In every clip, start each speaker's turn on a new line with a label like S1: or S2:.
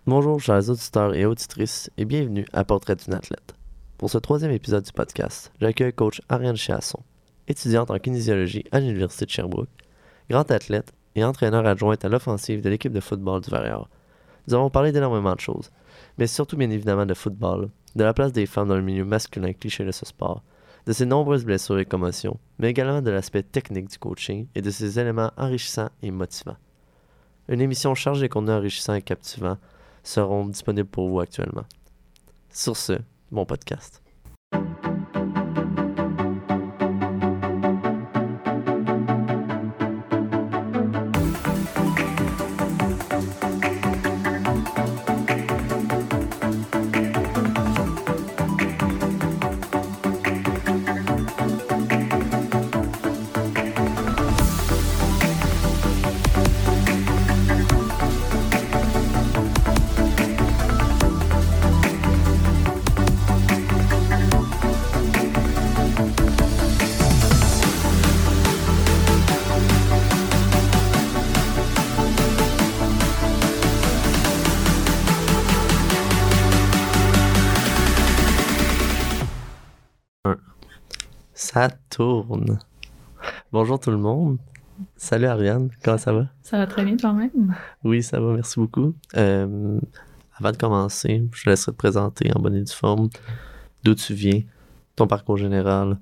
S1: Bonjour chers auditeurs et auditrices et bienvenue à Portrait d'une athlète. Pour ce troisième épisode du podcast, j'accueille coach Ariane Chiasson, étudiante en kinésiologie à l'Université de Sherbrooke, grande athlète et entraîneur adjointe à l'offensive de l'équipe de football du Varrières. Nous avons parlé d'énormément de choses, mais surtout bien évidemment de football, de la place des femmes dans le milieu masculin cliché de ce sport, de ses nombreuses blessures et commotions, mais également de l'aspect technique du coaching et de ses éléments enrichissants et motivants. Une émission chargée de contenus enrichissants et captivants seront disponibles pour vous actuellement. Sur ce, bon podcast. Ça tourne. Bonjour tout le monde. Salut Ariane, comment ça va?
S2: Ça va très bien toi-même?
S1: Oui, ça va, merci beaucoup. Avant de commencer, je te laisserai te présenter en bonne et due forme d'où tu viens, ton parcours général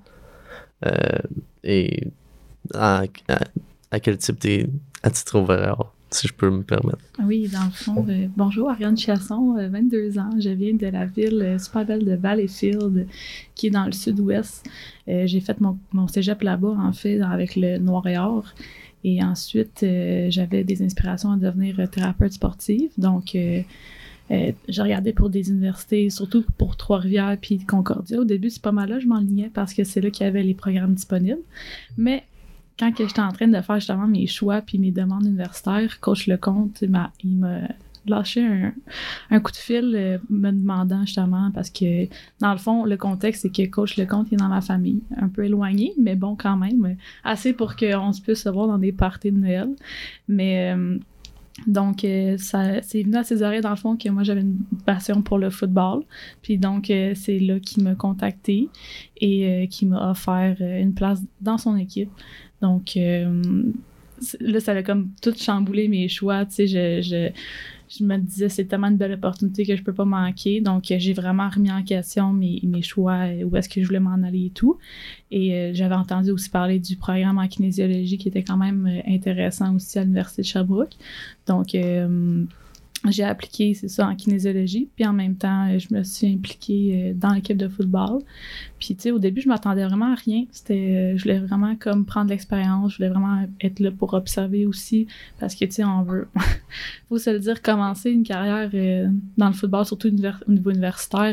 S1: et à quel type t'es attitré au Varrières, si je peux me permettre.
S2: Oui, dans le fond, bonjour, Ariane Chiasson, 22 ans. Je viens de la ville super belle de Valleyfield, qui est dans le sud-ouest. J'ai fait mon cégep là-bas, en fait, avec le Noir et Or. Et ensuite, j'avais des inspirations à devenir thérapeute sportive. Donc, j'ai regardé pour des universités, surtout pour Trois-Rivières puis Concordia. Au début, c'est pas mal là, je m'enlignais parce que c'est là qu'il y avait les programmes disponibles. Mais quand j'étais en train de faire justement mes choix puis mes demandes universitaires, Coach Lecomte, il m'a lâché un coup de fil me demandant justement, parce que dans le fond, le contexte, c'est que Coach Lecomte il est dans ma famille, un peu éloigné, mais bon quand même, assez pour qu'on se puisse se voir dans des parties de Noël. Mais donc, ça, c'est venu à ses oreilles, dans le fond, que moi, j'avais une passion pour le football. Puis donc, c'est là qu'il m'a contacté et qui m'a offert une place dans son équipe. Donc, là, ça a comme tout chamboulé mes choix. Tu sais, je me disais, c'est tellement une belle opportunité que je peux pas manquer. Donc, j'ai vraiment remis en question mes choix, où est-ce que je voulais m'en aller et tout. Et j'avais entendu aussi parler du programme en kinésiologie qui était quand même intéressant aussi à l'Université de Sherbrooke. Donc, j'ai appliqué, c'est ça, en kinésiologie. Puis en même temps, je me suis impliquée dans l'équipe de football. Puis, tu sais, au début, je m'attendais vraiment à rien. Je voulais vraiment comme prendre l'expérience. Je voulais vraiment être là pour observer aussi. Parce que, tu sais, on veut, faut se le dire, commencer une carrière dans le football, surtout au niveau universitaire,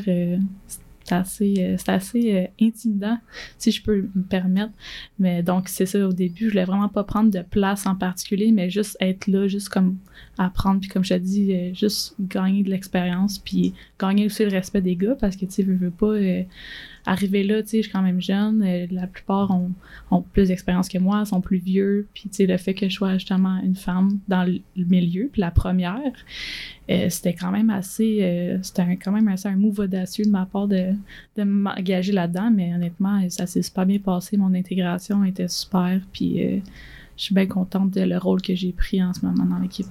S2: c'est assez intimidant, si je peux me permettre. Mais donc, c'est ça, au début, je voulais vraiment pas prendre de place en particulier, mais juste être là, juste comme apprendre, puis comme je te dis, juste gagner de l'expérience, puis gagner aussi le respect des gars, parce que, tu sais, veux pas arriver là, tu sais, je suis quand même jeune, la plupart ont plus d'expérience que moi, sont plus vieux, puis, tu sais, le fait que je sois justement une femme dans le milieu, puis la première, c'était quand même assez un move audacieux de ma part de m'engager là-dedans, mais honnêtement, ça s'est super bien passé, mon intégration était super, puis je suis bien contente de le rôle que j'ai pris en ce moment dans l'équipe.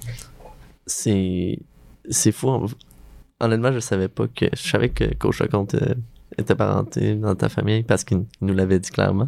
S1: C'est fou. Honnêtement, je savais que Coach Lecomte était parenté dans ta famille parce qu'il nous l'avait dit clairement.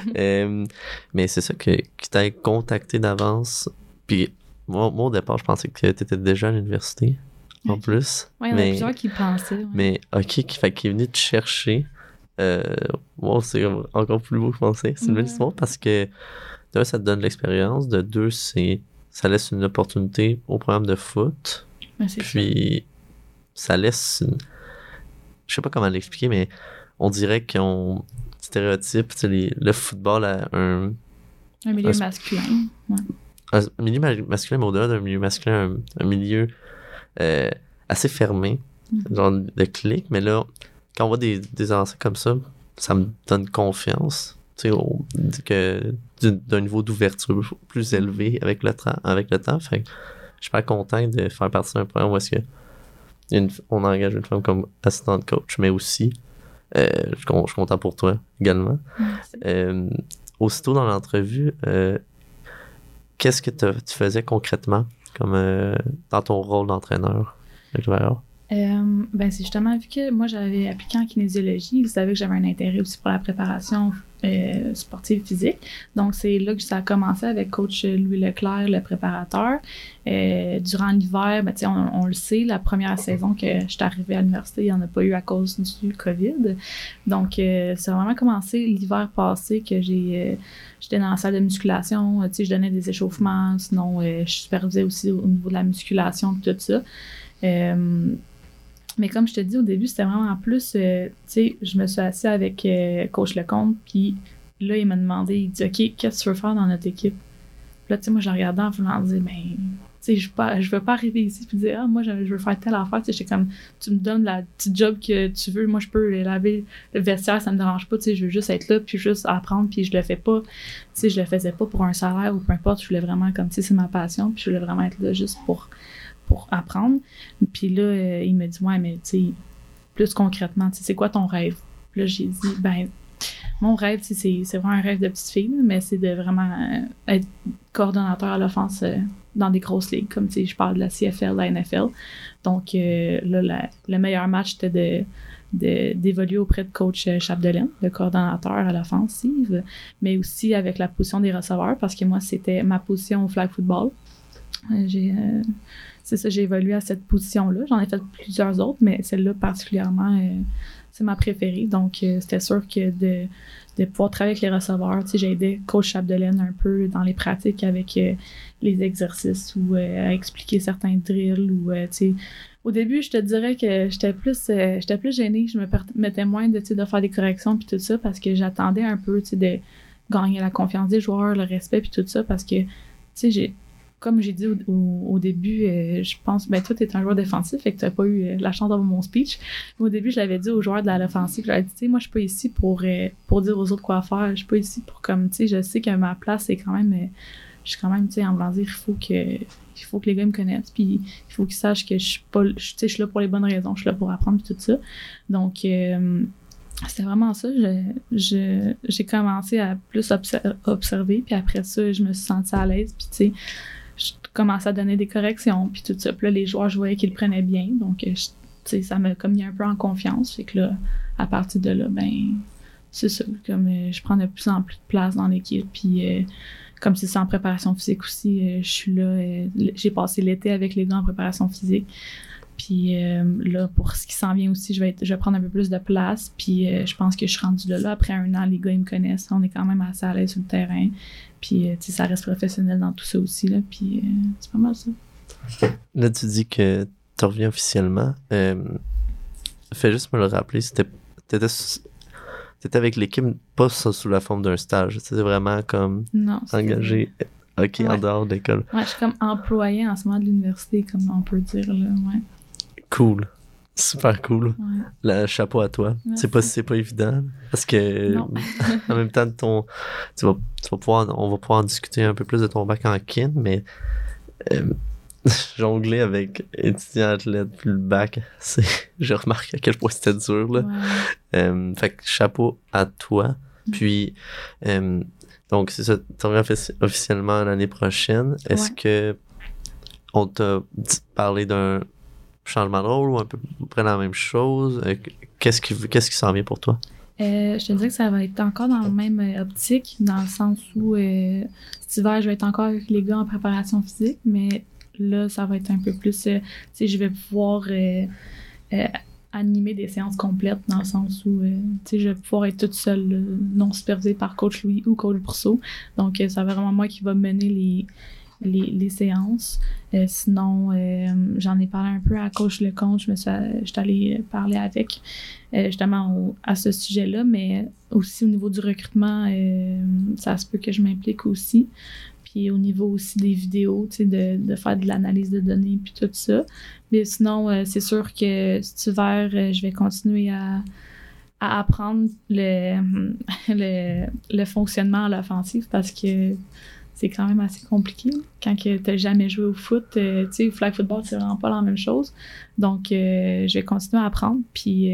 S1: Mais c'est ça qu'il t'avait contacté d'avance. Puis moi, au départ, je pensais que tu étais déjà à l'université en plus.
S2: Oui, il y en a plusieurs qui pensaient. Ouais.
S1: Mais OK, qu'il est venu te chercher. Wow, c'est encore plus beau que je pensais. C'est une belle histoire parce que d'un, ça te donne de l'expérience. De deux, ça laisse une opportunité au programme de foot. Puis ça laisse je sais pas comment l'expliquer, mais on dirait qu'on stéréotype le football à un
S2: milieu masculin. Ouais.
S1: Un milieu masculin, mais au-delà d'un milieu masculin, un milieu assez fermé, genre de clic. Mais là, quand on voit des anciens comme ça me donne confiance. D'un niveau d'ouverture plus élevé avec le temps. Fait je suis pas content de faire partie d'un programme où est-ce que on engage une femme comme assistante coach, mais aussi, je suis content pour toi également. Aussitôt dans l'entrevue, qu'est-ce que tu faisais concrètement comme dans ton rôle d'entraîneur avec le Valor?
S2: Ben c'est justement vu que moi j'avais appliqué en kinésiologie, ils savaient que j'avais un intérêt aussi pour la préparation sportive physique. Donc c'est là que ça a commencé avec coach Louis Leclerc, le préparateur. Durant l'hiver, ben, on le sait, la première saison que j'étais arrivée à l'université, il n'y en a pas eu à cause du COVID. Donc ça a vraiment commencé l'hiver passé que j'étais dans la salle de musculation, je donnais des échauffements, sinon je supervisais aussi au niveau de la musculation et tout ça. Mais comme je te dis au début, c'était vraiment plus, je me suis assise avec coach Lecomte, puis là, il m'a demandé, il dit « OK, qu'est-ce que tu veux faire dans notre équipe? » Puis là, moi, je le regardais en voulant dire « Ben, je veux pas arriver ici puis dire « Ah, moi, je veux faire telle affaire. » J'étais comme « Tu me donnes la petite job que tu veux. Moi, je peux laver le vestiaire, ça me dérange pas. Je veux juste être là, puis juste apprendre, puis je le fais pas. Je le faisais pas pour un salaire ou peu importe. Je voulais vraiment, comme, c'est ma passion, puis je voulais vraiment être là juste pour apprendre. » Puis là, il me dit « Ouais, mais tu sais, plus concrètement, c'est quoi ton rêve? » Puis là, j'ai dit « Ben, mon rêve, c'est vraiment un rêve de petite fille, mais c'est de vraiment être coordonnateur à l'offense dans des grosses ligues, comme je parle de la CFL, de la NFL. Donc là, le meilleur match, c'était d'évoluer auprès de coach Chapdelaine, le coordonnateur à l'offensive, mais aussi avec la position des receveurs, parce que moi, c'était ma position au flag football. C'est ça, j'ai évolué à cette position-là. J'en ai fait plusieurs autres, mais celle-là particulièrement, c'est ma préférée. Donc, c'était sûr que de pouvoir travailler avec les receveurs, j'ai aidé coach Chapdelaine un peu dans les pratiques avec les exercices ou à expliquer certains drills ou, au début, je te dirais que j'étais plus gênée. Je me permettais moins de faire des corrections puis tout ça parce que j'attendais un peu, de gagner la confiance des joueurs, le respect puis tout ça parce que, comme j'ai dit au début, je pense, ben toi, t'es un joueur défensif, fait que t'as pas eu la chance d'avoir mon speech. Mais au début, je l'avais dit aux joueurs de l'offensive, je leur ai dit, moi, je suis pas ici pour dire aux autres quoi faire. Je suis pas ici pour je sais que ma place, c'est quand même, je suis quand même, en voulant dire, il faut que les gars me connaissent, puis il faut qu'ils sachent que je suis là pour les bonnes raisons, je suis là pour apprendre, puis tout ça. Donc, c'était vraiment ça. J'ai commencé à plus observer, puis après ça, je me suis sentie à l'aise, puis je commençais à donner des corrections, puis tout ça. Puis là, les joueurs, je voyais qu'ils le prenaient bien. Donc, ça m'a comme mis un peu en confiance. Fait que là, à partir de là, ben, c'est ça. Comme je prends de plus en plus de place dans l'équipe. Puis, comme c'est ça en préparation physique aussi, je suis là. J'ai passé l'été avec les gars en préparation physique. Puis là, pour ce qui s'en vient aussi, je vais prendre un peu plus de place. Puis je pense que je suis rendue là. Après un an, les gars, ils me connaissent. On est quand même assez à l'aise sur le terrain. Puis, ça reste professionnel dans tout ça aussi, là. Puis, c'est pas mal ça.
S1: Là, tu dis que tu reviens officiellement. Fais juste me le rappeler. T'étais avec l'équipe, pas ça sous la forme d'un stage. C'était vraiment comme engagé. OK, ouais. En dehors de l'école.
S2: Ouais, je suis comme employée en ce moment de l'université, comme on peut dire, là. Ouais.
S1: Cool. Super cool.
S2: Ouais.
S1: Le chapeau à toi. C'est pas évident. Parce que en même temps, on va pouvoir en discuter un peu plus de ton bac en kin, mais jongler avec étudiant athlète puis le bac, j'ai remarqué à quel point c'était dur, là. Ouais. Fait que chapeau à toi. Puis donc c'est ça, tu reviens officiellement l'année prochaine. Est-ce que on t'a parlé d'un changement de rôle ou un peu près la même chose? Qu'est-ce qui s'en vient pour toi?
S2: Je te dirais que ça va être encore dans la même optique, dans le sens où cet hiver, je vais être encore avec les gars en préparation physique, mais là, ça va être un peu plus... je vais pouvoir animer des séances complètes, dans le sens où je vais pouvoir être toute seule, là, non supervisée par coach Louis ou coach Brousseau. Donc, ça va vraiment moi qui va mener les séances. Sinon, j'en ai parlé un peu à coach Lecomte. Je suis allée parler avec justement à ce sujet-là, mais aussi au niveau du recrutement, ça se peut que je m'implique aussi. Puis au niveau aussi des vidéos, de faire de l'analyse de données puis tout ça. Mais sinon, c'est sûr que cet hiver, je vais continuer à apprendre le fonctionnement à l'offensive parce que c'est quand même assez compliqué. Quand tu n'as jamais joué au foot, tu sais, flag football, c'est vraiment pas la même chose. Donc, je vais continuer à apprendre. Puis,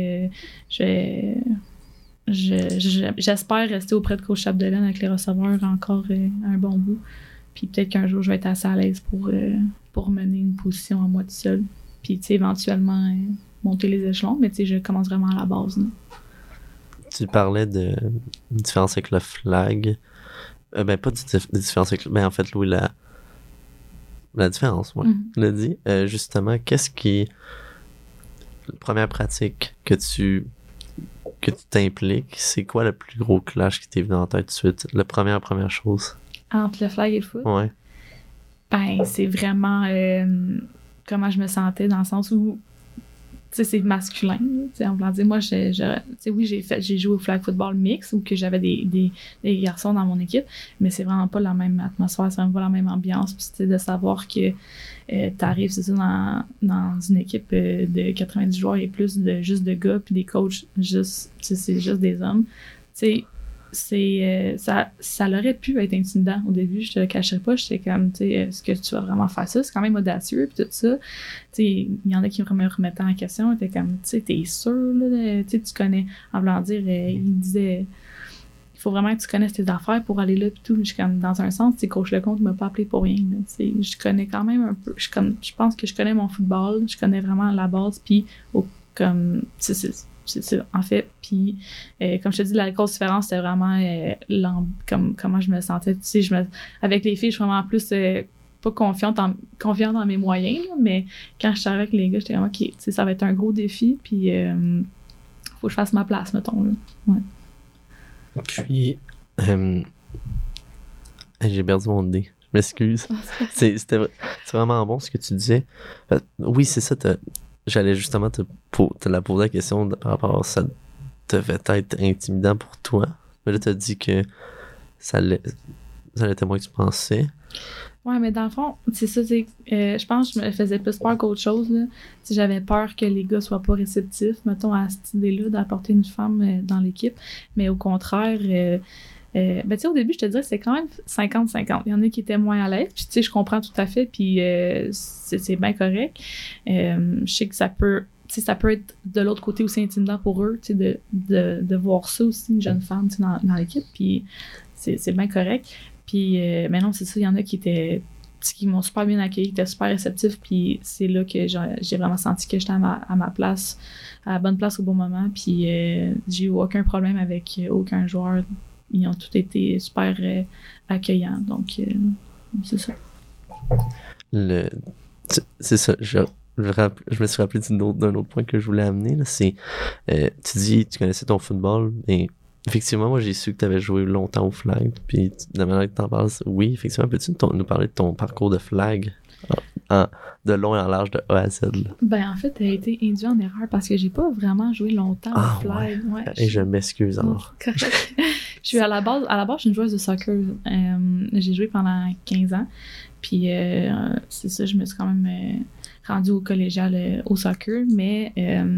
S2: j'espère rester auprès de Coach Chapdelaine avec les receveurs encore un bon bout. Puis, peut-être qu'un jour, je vais être assez à l'aise pour mener une position à moi tout seul. Puis, tu sais, éventuellement, monter les échelons. Mais, tu sais, je commence vraiment à la base, là.
S1: Tu parlais de différence avec le flag. Pas de différence avec... Ben, en fait, Louis, la différence, ouais. L'a dit. Justement, qu'est-ce qui... La première pratique que tu t'impliques, c'est quoi le plus gros clash qui t'est venu en tête tout de suite? La première chose.
S2: Entre le flag et le foot?
S1: Ouais.
S2: Ben, c'est vraiment comment je me sentais dans le sens où, tu sais, c'est masculin. Tu sais, en voulant dire, moi, oui, j'ai joué au flag football mix où que j'avais des garçons dans mon équipe, mais c'est vraiment pas la même atmosphère, c'est vraiment pas la même ambiance. Puis, tu sais, de savoir que t'arrives, c'est ça, dans une équipe de 90 joueurs et plus juste de gars, puis des coachs, juste, tu sais, c'est juste des hommes. Tu sais, ça aurait pu être intimidant au début, je te le cacherai pas, j'étais comme, tu sais, est-ce que tu vas vraiment faire ça? C'est quand même audacieux, puis tout ça. Tu sais, il y en a qui me remettaient en question, t'es comme, tu sais, t'es sûr, là, tu sais, tu connais, en voulant dire, il disait, il faut vraiment que tu connaisses tes affaires pour aller là, puis tout. Je suis comme, dans un sens, tu sais, Coach Lecomte m'a pas appelé pour rien, là, tu sais, je connais quand même un peu, je pense que je connais mon football, je connais vraiment la base, puis comme, c'est ça, en fait. Puis, comme je te dis, la grosse différence, c'était vraiment comment je me sentais. Tu sais, avec les filles, je suis vraiment plus pas confiante dans mes moyens, là, mais quand je suis avec les gars, j'étais vraiment, OK, tu sais, ça va être un gros défi, puis faut que je fasse ma place, mettons. Là. Ouais.
S1: Puis, j'ai perdu mon dé. Je m'excuse. C'est vraiment bon ce que tu disais. Oui, c'est ça. J'allais justement te la poser la question par rapport à ça devait être intimidant pour toi. Mais là, tu as dit que ça l'était moins que tu pensais.
S2: Ouais, mais dans le fond, c'est ça, je pense que je me faisais plus peur qu'autre chose, là. J'avais peur que les gars soient pas réceptifs, mettons, à cette idée-là d'apporter une femme dans l'équipe. Mais au contraire, ben, tu sais, au début, je te dirais que c'est quand même 50-50. Il y en a qui étaient moins à l'aise, puis tu sais, je comprends tout à fait, puis c'est bien correct. Je sais que ça peut être de l'autre côté aussi intimidant pour eux, tu sais, de voir ça aussi, une jeune femme, tu sais, dans l'équipe, puis c'est bien correct. Puis, mais non, c'est ça, il y en a qui m'ont super bien accueilli, qui étaient super réceptifs, puis c'est là que j'ai vraiment senti que j'étais à ma place, à la bonne place au bon moment, puis j'ai eu aucun problème avec aucun joueur. Ils ont tous été super accueillants, donc c'est ça.
S1: C'est ça, je me suis rappelé d'un autre point que je voulais amener, là, c'est, tu dis, tu connaissais ton football, mais effectivement, moi, j'ai su que tu avais joué longtemps au flag, puis de la manière que tu en parles, oui, effectivement, peux-tu nous parler de ton parcours de flag de long et en large de A à Z? Là?
S2: Ben, en fait, tu as été induit en erreur parce que j'ai pas vraiment joué longtemps au flag.
S1: Ouais. Et je m'excuse alors.
S2: Je suis à la base, je suis une joueuse de soccer. J'ai joué pendant 15 ans, puis c'est ça, je me suis quand même rendue au collégial au soccer, mais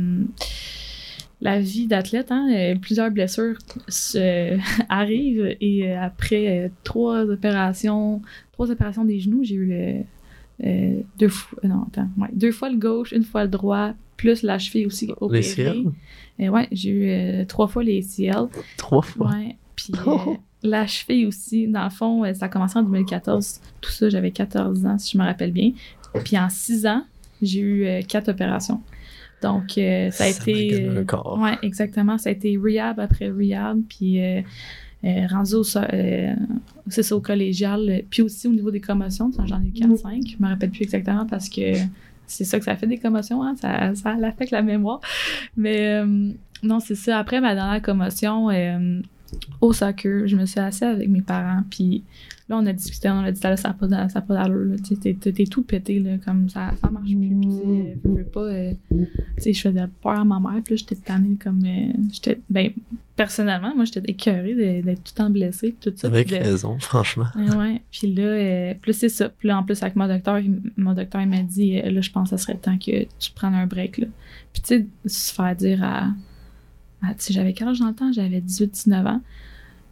S2: la vie d'athlète, plusieurs blessures arrivent et après 3 opérations des genoux, j'ai eu 2 fois le gauche, 1 fois le droit, plus la cheville aussi opérée.
S1: Les CL?
S2: Ouais, j'ai eu 3 fois les CL.
S1: 3 fois?
S2: Ouais, puis la cheville aussi, dans le fond, ça a commencé en 2014. Tout ça, j'avais 14 ans, si je me rappelle bien. Puis en 6 ans, j'ai eu 4 opérations. Donc, ça a été... ouais, exactement. Ça a été rehab après rehab, puis rendu c'est ça, au collégial. Puis aussi au niveau des commotions, j'en ai eu 4-5. Je me rappelle plus exactement parce que c'est ça que ça fait des commotions, hein? Ça affecte la mémoire. Mais non, c'est ça. Après ma dernière commotion, au soccer, je me suis assise avec mes parents, puis là, on a discuté, on a dit, ça n'a pas d'allure, t'es tout pété, là, comme ça marche plus, puis je veux pas, tu sais, je faisais peur à ma mère, puis là, j'étais tannée, comme, personnellement, moi, j'étais écœurée d'être tout le temps blessée, puis tout ça.
S1: Avec raison, franchement.
S2: Ouais, puis là, c'est ça, puis là, en plus, avec mon docteur, il m'a dit, là, je pense que ça serait temps que tu prennes un break, là. Puis tu sais, se faire dire tu sais, j'avais quel âge dans le temps? J'avais 18-19 ans.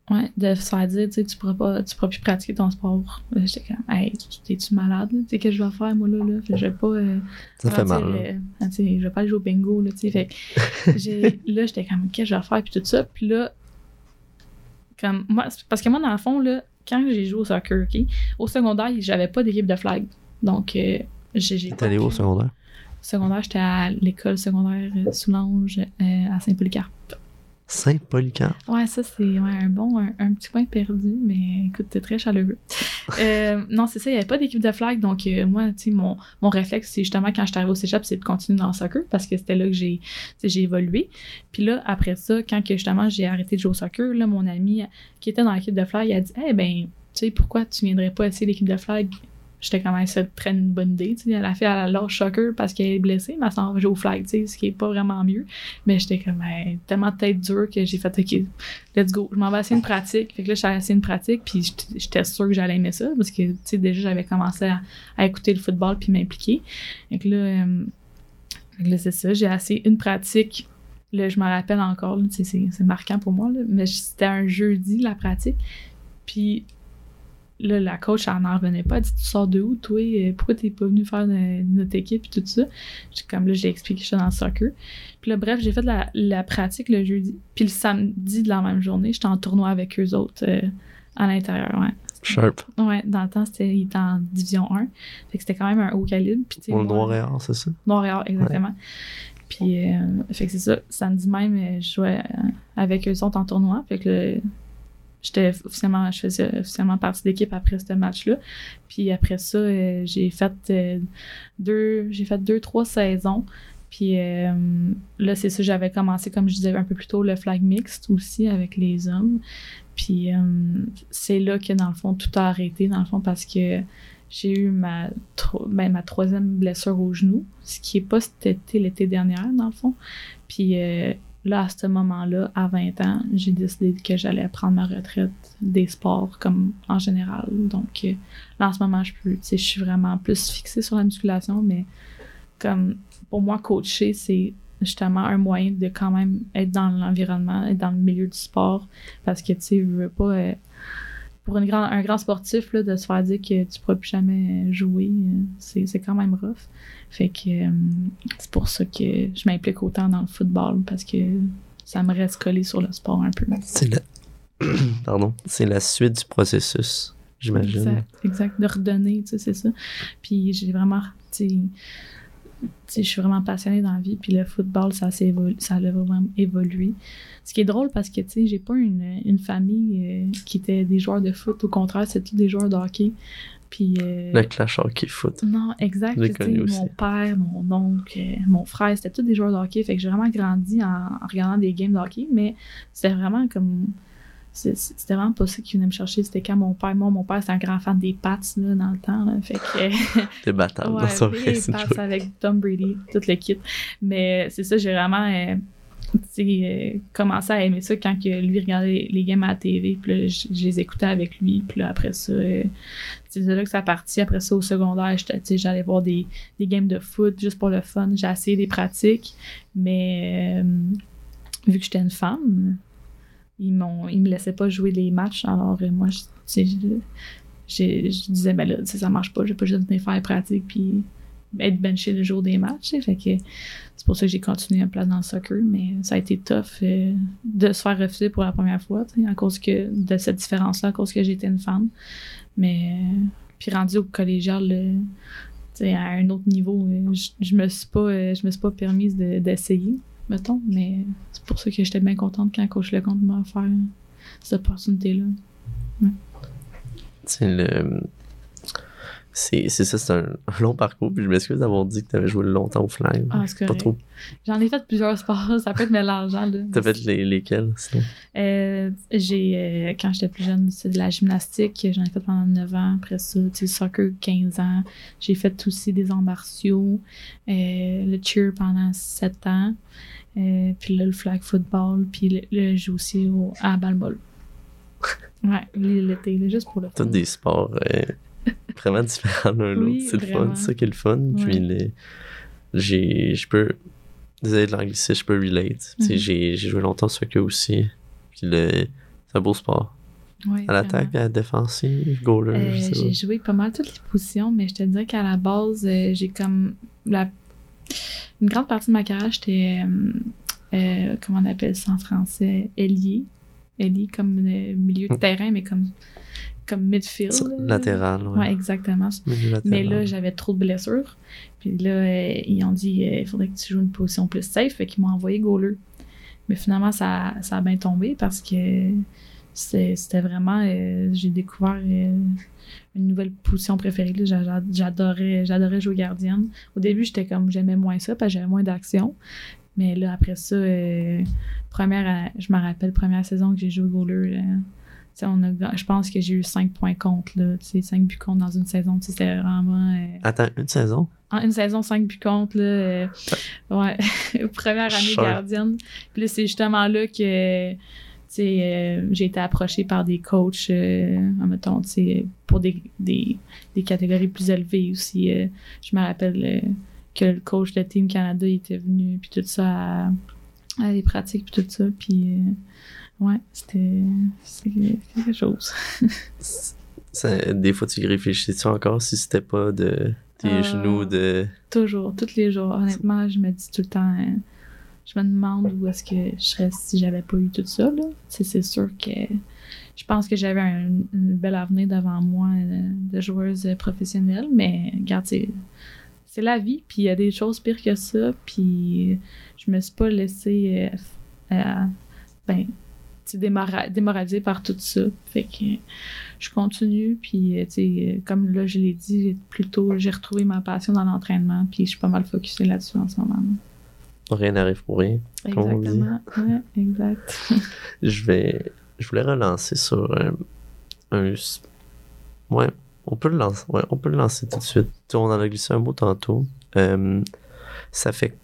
S2: Ouais, de se faire dire, tu sais, tu pourras plus pratiquer ton sport. J'étais comme, hey, t'es-tu malade, là? Tu sais, qu'est-ce que je vais faire, moi, là? Je vais pas.
S1: Ça fait mal.
S2: Tu sais, je vais pas aller jouer au bingo, là, tu sais. Fait que là, j'étais comme, qu'est-ce que je vais faire, puis tout ça. Puis là, comme, moi, parce que moi, dans le fond, là, quand j'ai joué au soccer, OK, au secondaire, j'avais pas d'équipe de flag. Donc, j'ai.
S1: T'es allé où au secondaire?
S2: Au secondaire, j'étais à l'école secondaire Soulanges à Saint-Polycarpe.
S1: Saint-Polycarpe?
S2: Ouais, ça, c'est un petit coin perdu, mais écoute, t'es très chaleureux. Non, c'est ça, il n'y avait pas d'équipe de flag, donc moi, tu sais, mon réflexe, c'est justement quand je suis arrivée au cégep, c'est de continuer dans le soccer, parce que c'était là que j'ai évolué. Puis là, après ça, quand que, justement j'ai arrêté de jouer au soccer, là, mon ami qui était dans l'équipe de flag, il a dit « Eh ben, tu sais, pourquoi tu viendrais pas essayer l'équipe de flag? » J'étais quand même, ça très une bonne idée, tu sais, la fille, elle lâche soccer parce qu'elle est blessée, mais elle s'en va jouer au flag, tu sais, ce qui est pas vraiment mieux. Mais j'étais comme, tellement de tête dure que j'ai fait, OK, let's go. Je m'en vais essayer une pratique. Fait que là, j'ai essayé une pratique, puis j'étais sûre que j'allais aimer ça, parce que, tu sais, déjà, j'avais commencé à écouter le football puis m'impliquer. Fait que là, c'est ça, j'ai essayé une pratique. Là, je me rappelle encore, là, c'est marquant pour moi, là, mais c'était un jeudi, la pratique. Puis là, la coach, elle n'en revenait pas. Elle dit, tu sors de où, toi? Pourquoi t'es pas venu faire notre équipe et tout ça? Comme là, j'ai expliqué que j'étais dans le soccer. Puis là, bref, j'ai fait la pratique le jeudi. Puis le samedi de la même journée, j'étais en tournoi avec eux autres à l'intérieur, ouais.
S1: Sharp.
S2: Ouais, dans le temps, il était en division 1. Fait que c'était quand même un haut calibre. Puis,
S1: Pour le Noir-et-Or, c'est ça?
S2: Noir-et-Or, exactement. Ouais. Puis, fait que c'est ça. Samedi même, je jouais avec eux autres en tournoi. Fait que je faisais officiellement partie de l'équipe après ce match-là. Puis après ça, j'ai fait 2-3 saisons. Puis là, c'est ça, j'avais commencé, comme je disais un peu plus tôt, le flag mixte aussi avec les hommes. Puis c'est là que, dans le fond, tout a arrêté, dans le fond, parce que j'ai eu ma troisième blessure au genou, ce qui n'est pas cet été, l'été dernier, dans le fond. Puis là, à ce moment-là, à 20 ans, j'ai décidé que j'allais prendre ma retraite des sports comme en général. Donc là, en ce moment, je suis vraiment plus fixée sur la musculation, mais comme pour moi, coacher, c'est justement un moyen de quand même être dans l'environnement, être dans le milieu du sport, parce que tu sais, je veux pas pour un grand sportif, là, de se faire dire que tu pourras plus jamais jouer, c'est quand même rough. Fait que c'est pour ça que je m'implique autant dans le football, parce que ça me reste collé sur le sport un peu.
S1: C'est la suite du processus, j'imagine.
S2: Exact. De redonner, tu sais, c'est ça. Puis j'ai vraiment, tu sais, je suis vraiment passionnée dans la vie, puis le football, ça a vraiment évolué. Ce qui est drôle parce que, tu sais, j'ai pas une famille qui était des joueurs de foot. Au contraire, c'est tous des joueurs de hockey. Puis,
S1: le clash hockey-foot.
S2: Non, exact. Mon père, mon oncle, mon frère, c'était tous des joueurs de hockey. Fait que j'ai vraiment grandi en regardant des games de hockey, mais c'était vraiment comme... C'était vraiment pas ça qui venait me chercher. C'était quand mon père, c'était un grand fan des Pats, là, dans le temps, là. Fait que...
S1: Des battables dans son vrai.
S2: Les Pats avec Tom Brady, tout le kit. Mais c'est ça, j'ai vraiment... commencé à aimer ça quand que lui regardait les games à la TV, puis là, je les écoutais avec lui, puis là, après ça, c'est là que ça partit. Après ça, au secondaire, j'allais voir des games de foot juste pour le fun. J'ai essayé des pratiques, mais vu que j'étais une femme, ils me laissaient pas jouer les matchs, alors moi, je disais, ben là, ça marche pas, je vais pas juste venir faire les pratiques, puis être benché le jour des matchs, fait que c'est pour ça que j'ai continué à place dans le soccer, mais ça a été tough de se faire refuser pour la première fois, à cause de cette différence-là, à cause que j'étais une femme. Mais puis rendu au collégial, à un autre niveau, je me suis pas permise d'essayer, mettons, mais c'est pour ça que j'étais bien contente quand Coach Lecomte m'a offert cette opportunité-là. Ouais.
S1: C'est ça, c'est un long parcours. Puis je m'excuse d'avoir dit que tu avais joué longtemps au flag.
S2: Ah, c'est correct. Pas trop. J'en ai fait plusieurs sports, ça peut être mélangeant.
S1: T'as fait lesquels, sinon?
S2: Quand j'étais plus jeune, c'est de la gymnastique. J'en ai fait pendant 9 ans. Après ça, soccer, 15 ans. J'ai fait aussi des arts martiaux. Le cheer pendant 7 ans. Puis là, le flag football. Puis là, je joue aussi à balle-ball. Ouais, l'été, juste pour le fun.
S1: Tous des sports... vraiment différent l'un de l'autre, c'est vraiment le fun, c'est ça qui est le fun. Ouais. Puis je peux, désolé de l'anglicisme, je peux relate. Mm-hmm. J'ai joué longtemps au soccer aussi, puis c'est un beau sport.
S2: Ouais,
S1: À l'attaque, à la défensive, goaler, je sais
S2: j'ai
S1: pas.
S2: joué pas mal toutes les positions, mais je te dirais qu'à la base, j'ai comme une grande partie de ma carrière, j'étais comment on appelle ça en français? Ailier. Ailier comme milieu de terrain, mais comme midfield.
S1: Latéral, ouais.
S2: Ouais, exactement.
S1: Milieu latéral.
S2: Mais là, j'avais trop de blessures. Puis là, ils ont dit il faudrait que tu joues une position plus safe. Fait qu'ils m'ont envoyé goaler. Mais finalement, ça a bien tombé parce que c'était vraiment... j'ai découvert une nouvelle position préférée. Là. J'adorais jouer gardienne. Au début, j'aimais moins ça parce que j'avais moins d'action. Mais là, après ça, je me rappelle, première saison que j'ai joué goaler, je pense que j'ai eu 5 points contre, là, 5 buts contre dans une saison. C'était vraiment...
S1: Attends, une saison?
S2: En une saison, 5 buts contre, là, ouais, première année gardienne. Puis là, c'est justement là que j'ai été approchée par des coachs, mettons, pour des catégories plus élevées aussi. Je me rappelle que le coach de Team Canada il était venu, puis tout ça, à des pratiques, puis tout ça. Puis, ouais, c'était quelque chose.
S1: Des fois, tu y réfléchis-tu encore si c'était pas de tes genoux de...
S2: Toujours, tous les jours. Honnêtement, je me dis tout le temps... je me demande où est-ce que je serais si j'avais pas eu tout ça, là. C'est sûr que... Je pense que j'avais un bel avenir devant moi de joueuse professionnelle, mais regarde, c'est la vie, puis il y a des choses pires que ça, puis je me suis pas laissée démoralisée par tout ça. Fait que je continue, puis comme là je l'ai dit, j'ai retrouvé ma passion dans l'entraînement, puis je suis pas mal focusée là-dessus en ce moment.
S1: Rien n'arrive pour rien.
S2: Exactement, ouais, exact.
S1: Je voulais relancer sur ouais, on peut le lancer tout de suite. On en a glissé un mot tantôt. Ça fait...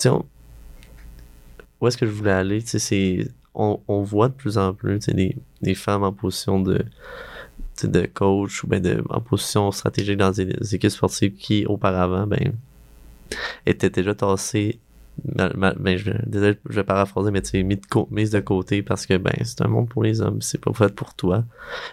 S1: où est-ce que je voulais aller? On voit de plus en plus des femmes en position de coach ou en position stratégique dans des équipes sportives qui, auparavant, étaient déjà tassées. Je vais paraphraser, mais mise de côté parce que c'est un monde pour les hommes, c'est pas fait pour toi.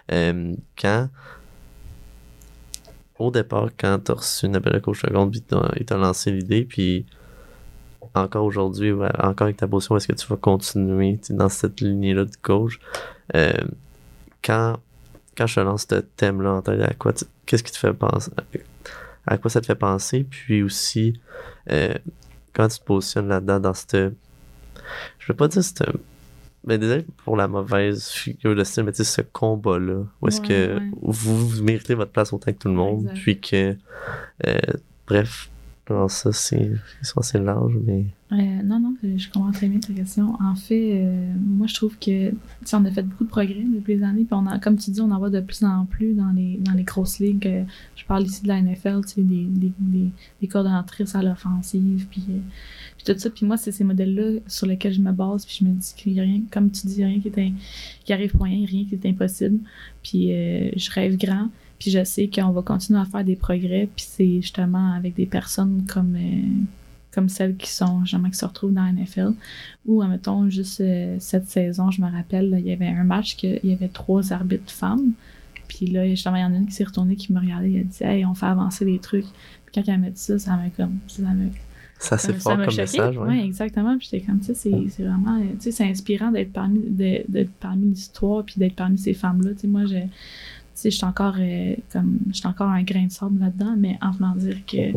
S1: Au départ, quand t'as reçu une appel de coach seconde, puis il t'a lancé l'idée, puis encore aujourd'hui, encore avec ta position, est-ce que tu vas continuer dans cette lignée-là de coach? Quand je te lance ce thème-là en tête, qu'est-ce qui te fait penser? À quoi ça te fait penser? Puis aussi, quand tu te positionnes là-dedans, dans cette... Je vais pas dire mais désolé pour la mauvaise figure de style, mais ce combat-là, où est-ce que vous méritez votre place autant que tout le monde, exact. Puis que... bref, alors ça, c'est large, mais...
S2: Non, je comprends très bien ta question. En fait, moi, je trouve que on a fait beaucoup de progrès depuis les années, puis comme tu dis, on en voit de plus en plus dans les grosses ligues. Je parle ici de la NFL, des coordonnatrices à l'offensive, puis tout ça. Puis moi, c'est ces modèles-là sur lesquels je me base, puis je me dis qu'il n'y a rien, comme tu dis, rien qui arrive pour rien qui est impossible. Puis je rêve grand. Puis je sais qu'on va continuer à faire des progrès, puis c'est justement avec des personnes comme celles qui se retrouvent dans la NFL, ou, admettons, juste cette saison, je me rappelle, là, il y avait un match qu'il y avait 3 arbitres femmes, puis là, justement, il y en a une qui s'est retournée, qui me regardait, elle a dit « Hey, on fait avancer les trucs ». Puis quand elle m'a dit ça, ça
S1: c'est fort comme
S2: choqué.
S1: Message, ouais.
S2: Oui, exactement. Puis j'étais comme ça, c'est vraiment, c'est inspirant d'être parmi l'histoire, puis d'être parmi ces femmes-là. Moi, je suis encore un grain de sable là-dedans, mais en voulant dire que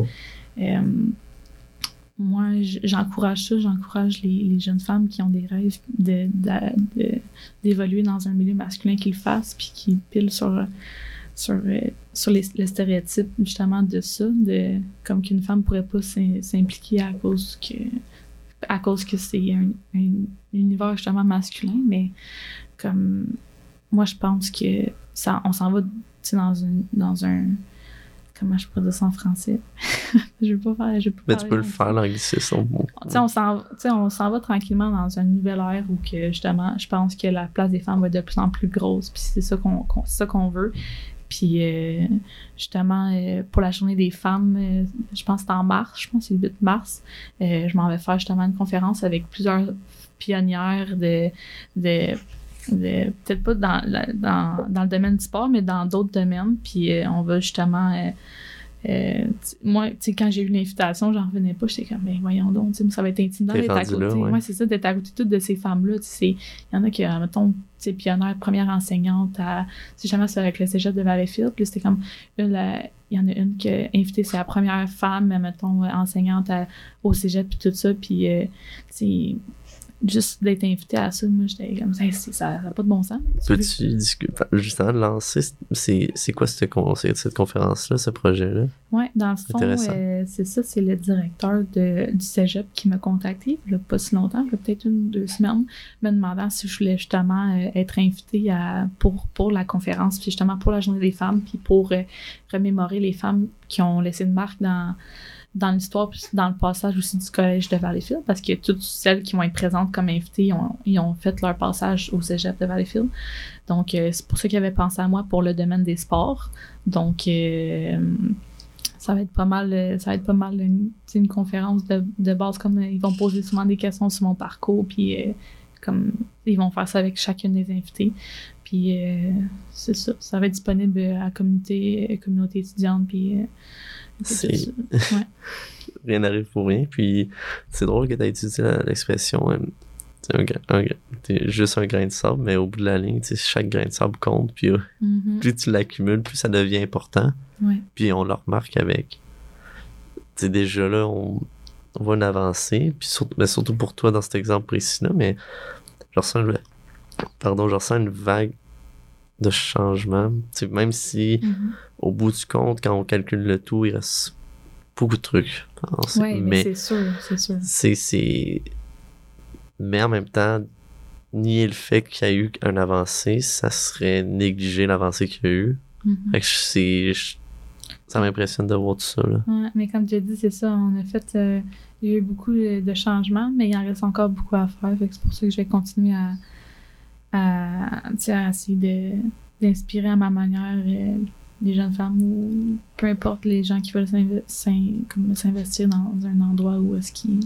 S2: moi, j'encourage les jeunes femmes qui ont des rêves d'évoluer dans un milieu masculin qu'ils le fassent, puis qui pilent sur le stéréotype justement de ça, comme qu'une femme pourrait pas s'impliquer à cause que c'est un univers justement masculin, mais comme moi je pense que on s'en va dans un comment je pourrais dire ça en français? je peux pas
S1: mais tu peux le faire l'anglicisme.
S2: On s'en va tranquillement dans une nouvelle ère où que justement je pense que la place des femmes va être de plus en plus grosse, puis c'est ça qu'on veut. Puis justement pour la journée des femmes, je pense que c'est en mars, je pense que c'est le 8 mars, je m'en vais faire justement une conférence avec plusieurs pionnières peut-être pas dans le domaine du sport, mais dans d'autres domaines. Puis on va justement... moi, tu sais, quand j'ai eu l'invitation, j'en revenais pas. J'étais comme, ben voyons donc, ça va être intimidant d'être à côté.
S1: Là, ouais.
S2: Ouais, c'est ça, d'être à côté de toutes de ces femmes-là. Il y en a qui, mettons, tu sais, pionnière, première enseignante, c'est jamais ça avec le cégep de Valleyfield. Puis c'était comme, il y en a une qui a invité, c'est la première femme, mettons, enseignante au cégep, puis tout ça. Puis, tu sais, juste d'être invité à ça, moi, j'étais comme ça n'a pas de bon sens.
S1: Peux-tu discuter, justement, de lancer, c'est quoi cette conférence-là, ce projet-là?
S2: Oui, dans le fond, c'est ça, c'est le directeur du cégep qui m'a contacté, il n'y a pas si longtemps, il y a peut-être 1 ou 2 semaines, me demandant si je voulais justement être invitée pour la conférence, puis justement pour la Journée des femmes, puis pour remémorer les femmes qui ont laissé une marque dans l'histoire, puis dans le passage aussi du collège de Valleyfield, parce que toutes celles qui vont être présentes comme invitées, ils ont fait leur passage au cégep de Valleyfield. Donc, c'est pour ça qu'ils avaient pensé à moi pour le domaine des sports. Donc, ça va être pas mal une conférence de base, comme ils vont poser souvent des questions sur mon parcours, puis comme ils vont faire ça avec chacune des invités. Puis, c'est ça. Ça va être disponible à la communauté étudiante, puis...
S1: Ouais. Rien n'arrive pour rien. Puis c'est drôle que tu aies utilisé l'expression t'es juste un grain de sable, mais au bout de la ligne, chaque grain de sable compte. Puis plus tu l'accumules, plus ça devient important.
S2: Ouais.
S1: Puis on le remarque avec. Déjà là, on voit une avancée. Puis surtout pour toi dans cet exemple précis-là, mais je ressens une vague de changement. Même si au bout du compte, quand on calcule le tout, il reste beaucoup de trucs.
S2: Oui, mais c'est sûr.
S1: Mais en même temps, nier le fait qu'il y a eu un avancé, ça serait négliger l'avancé qu'il y a eu. Fait que ça m'impressionne de voir tout ça. Là.
S2: Ouais, mais comme tu as dit, c'est ça. On a fait... il y a eu beaucoup de changements, mais il en reste encore beaucoup à faire. Fait que c'est pour ça que je vais continuer à essayer d'inspirer à ma manière les jeunes femmes ou peu importe les gens qui veulent s'investir dans un endroit où est-ce qui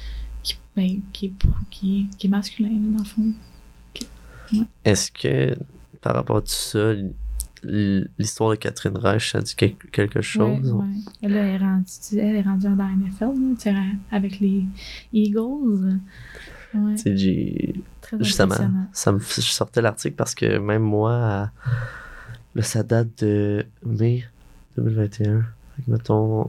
S2: est masculin, dans le fond. Ouais.
S1: Est-ce que, par rapport à tout ça, l'histoire de Catherine Reich, ça dit quelque chose?
S2: Oui. Elle est rendue dans la NFL, avec les Eagles. Ouais.
S1: Justement, je sortais l'article parce que même moi, ça date de mai 2021. Mettons,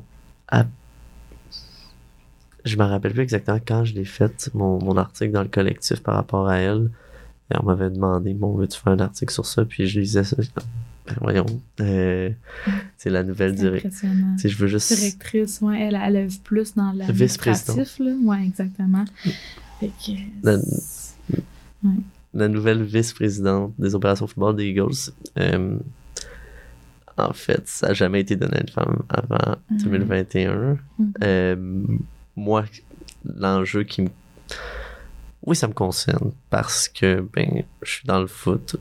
S1: je me rappelle plus exactement quand je l'ai fait, mon article dans le collectif par rapport à elle. Et on m'avait demandé, veux-tu faire un article sur ça? Puis je lisais ça. Voyons. C'est la nouvelle directrice. Je veux juste.
S2: Directrice, ouais, elle œuvre plus dans l'administratif, là. Ouais, exactement. Fait que,
S1: la nouvelle vice-présidente des opérations football des Eagles. En fait, ça n'a jamais été donné à une femme avant 2021. Moi, l'enjeu oui, ça me concerne parce que je suis dans le foot.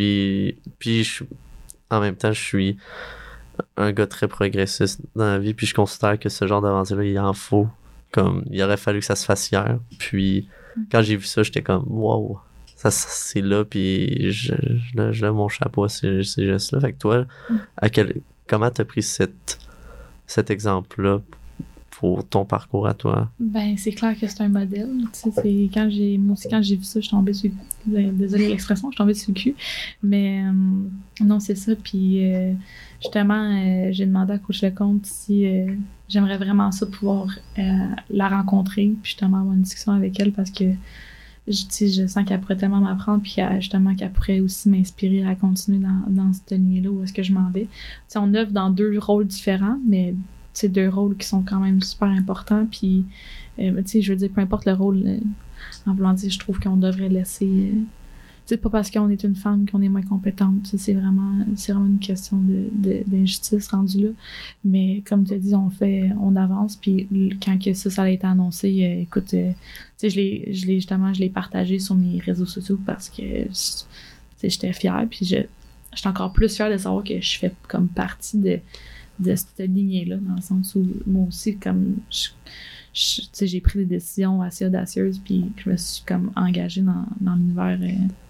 S1: En même temps, je suis un gars très progressiste dans la vie, puis je considère que ce genre d'avancée-là, il en faut. Comme, il aurait fallu que ça se fasse hier. Puis, quand j'ai vu ça, j'étais comme, wow, ça c'est là, puis je lève mon chapeau à ces gestes-là. Fait que toi, comment t'as pris cet exemple-là pour ton parcours à toi?
S2: C'est clair que c'est un modèle. Quand j'ai vu ça, je suis tombée sur le cul. Désolée l'expression, je suis tombée sur le cul. Mais non, c'est ça. Puis justement, j'ai demandé à Coach Lecomte si j'aimerais vraiment ça pouvoir la rencontrer, puis justement avoir une discussion avec elle parce que je sens qu'elle pourrait tellement m'apprendre, puis justement qu'elle pourrait aussi m'inspirer à continuer dans cette lignée-là où est-ce que je m'en vais. T'sais, on œuvre dans 2 rôles différents, mais c'est 2 rôles qui sont quand même super importants, puis je veux dire, peu importe le rôle, en voulant dire, je trouve qu'on devrait laisser... c'est pas parce qu'on est une femme qu'on est moins compétente, c'est vraiment une question d'injustice rendue là, mais comme tu as dit, on avance, puis quand que ça a été annoncé, écoute, je l'ai partagé sur mes réseaux sociaux parce que j'étais fière, puis j'étais encore plus fière de savoir que je fais comme partie de cette lignée-là, dans le sens où moi aussi, comme j'ai pris des décisions assez audacieuses, puis je me suis comme engagée dans l'univers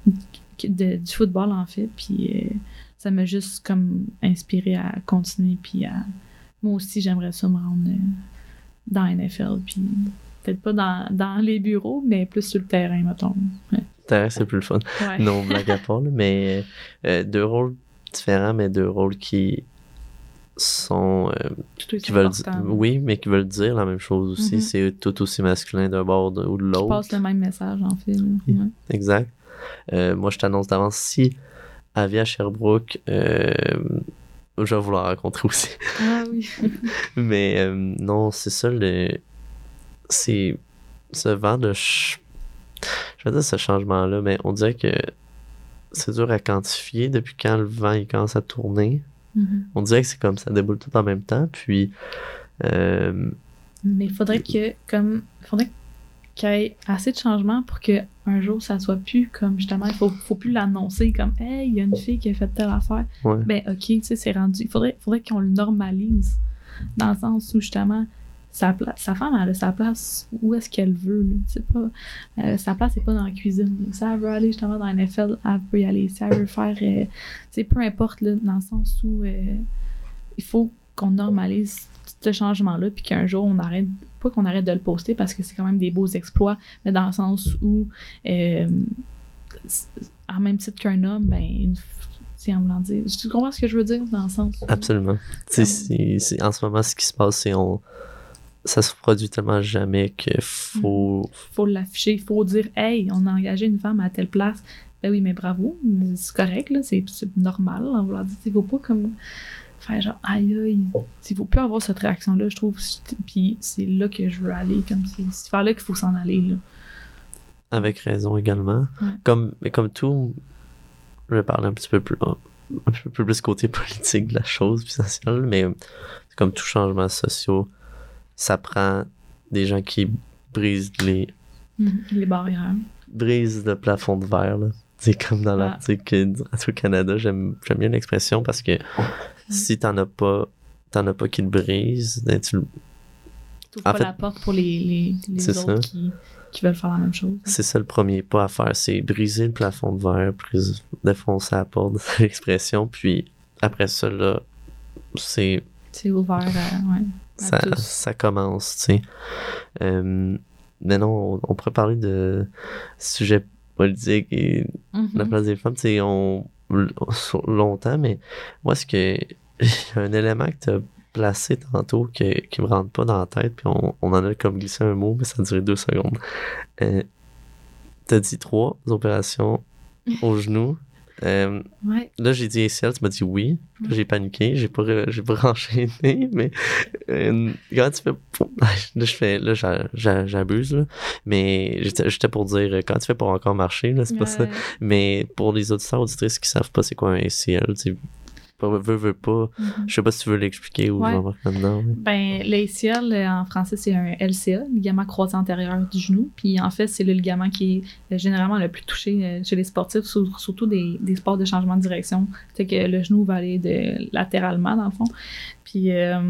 S2: du football, en fait. Puis ça m'a juste comme inspiré à continuer. Puis moi aussi, j'aimerais ça me rendre dans la NFL. Puis peut-être pas dans les bureaux, mais plus sur le terrain, mettons. Ouais.
S1: Le terrain, c'est plus le fun.
S2: Ouais.
S1: Non, blague à part, là, mais 2 rôles différents, mais 2 rôles qui sont... qui veulent oui, mais qui veulent dire la même chose aussi.
S2: Mm-hmm.
S1: C'est tout aussi masculin d'un bord ou de l'autre.
S2: Qui passe le même message, en fait.
S1: Oui, ouais. Exact. Moi, je t'annonce d'avance, si elle vient à Sherbrooke, je vais vouloir rencontrer aussi.
S2: Ah oui.
S1: Mais non, c'est ça, c'est ce vent de... Je vais dire ce changement-là, mais on dirait que c'est dur à quantifier depuis quand le vent il commence à tourner.
S2: Mm-hmm.
S1: On dirait que c'est comme ça déboule tout en même temps, puis...
S2: Mais il faudrait qu'il y ait assez de changements pour qu'un jour, ça soit plus comme, justement, il faut plus l'annoncer comme « Hey, il y a une fille qui a fait telle affaire.
S1: Ouais. »
S2: Ben, OK, tu sais, c'est rendu... Il faudrait qu'on le normalise, dans le sens où, justement, sa femme, elle a sa place où est-ce qu'elle veut. C'est pas, sa place, c'est pas dans la cuisine. Si elle veut aller, justement, dans la NFL, elle peut y aller. Si elle veut faire... tu sais, peu importe, là, dans le sens où il faut qu'on normalise ce changement-là, puis qu'un jour, pas qu'on arrête de le poster parce que c'est quand même des beaux exploits, mais dans le sens où, en même titre qu'un homme, ben, en voulant dire. Tu comprends ce que je veux dire dans le sens où...
S1: Absolument. C'est, en ce moment, ce qui se passe, c'est ça se produit tellement jamais qu'il faut...
S2: Faut l'afficher, il faut dire « Hey, on a engagé une femme à telle place. » Ben oui, mais bravo, c'est correct, là, c'est normal, en voulant dire. Il faut pas comme... faire genre aïe aïe, il faut plus avoir cette réaction-là, je trouve, puis c'est là que je veux aller, comme c'est vers là qu'il faut s'en aller, là.
S1: Avec raison également.
S2: Ouais.
S1: Comme tout, je vais parler un petit peu plus côté politique de la chose, puis social, mais comme tout changement social, ça prend des gens qui brisent les
S2: barrières.
S1: Brisent le plafond de verre, là. C'est comme dans l'article du Radio-Canada, j'aime bien l'expression parce que si t'en as pas qui le brisent, ben tu
S2: t'ouvres pas la porte pour les autres qui veulent faire la même chose.
S1: C'est ça le premier pas à faire, c'est briser le plafond de verre, défoncer la porte, c'est l'expression, puis après ça, là, c'est
S2: ouvert
S1: ça commence, tu sais. Mais non, on pourrait parler de sujets politiques et la place des femmes, tu sais, longtemps, mais moi, il y a un élément que tu as placé tantôt qui me rentre pas dans la tête, puis on en a comme glissé un mot, mais ça a duré 2 secondes. T'as dit 3 opérations au genou. Là, j'ai dit ACL, tu m'as dit oui. Là, j'ai paniqué, j'ai pas enchaîné, mais quand tu fais... j'abuse, là. Mais j'étais pour dire, quand tu fais pour encore marcher, là, c'est pas ça. Mais pour les auditeurs, auditrices qui savent pas c'est quoi un ACL, tu veux pas. Je sais pas si tu veux l'expliquer ou j'en marque maintenant. Mais...
S2: Ben, l'ACL, en français, c'est un LCA, ligament croisé antérieur du genou. Puis en fait, c'est le ligament qui est généralement le plus touché chez les sportifs, surtout des sports de changement de direction. C'est que le genou va aller latéralement, dans le fond. Puis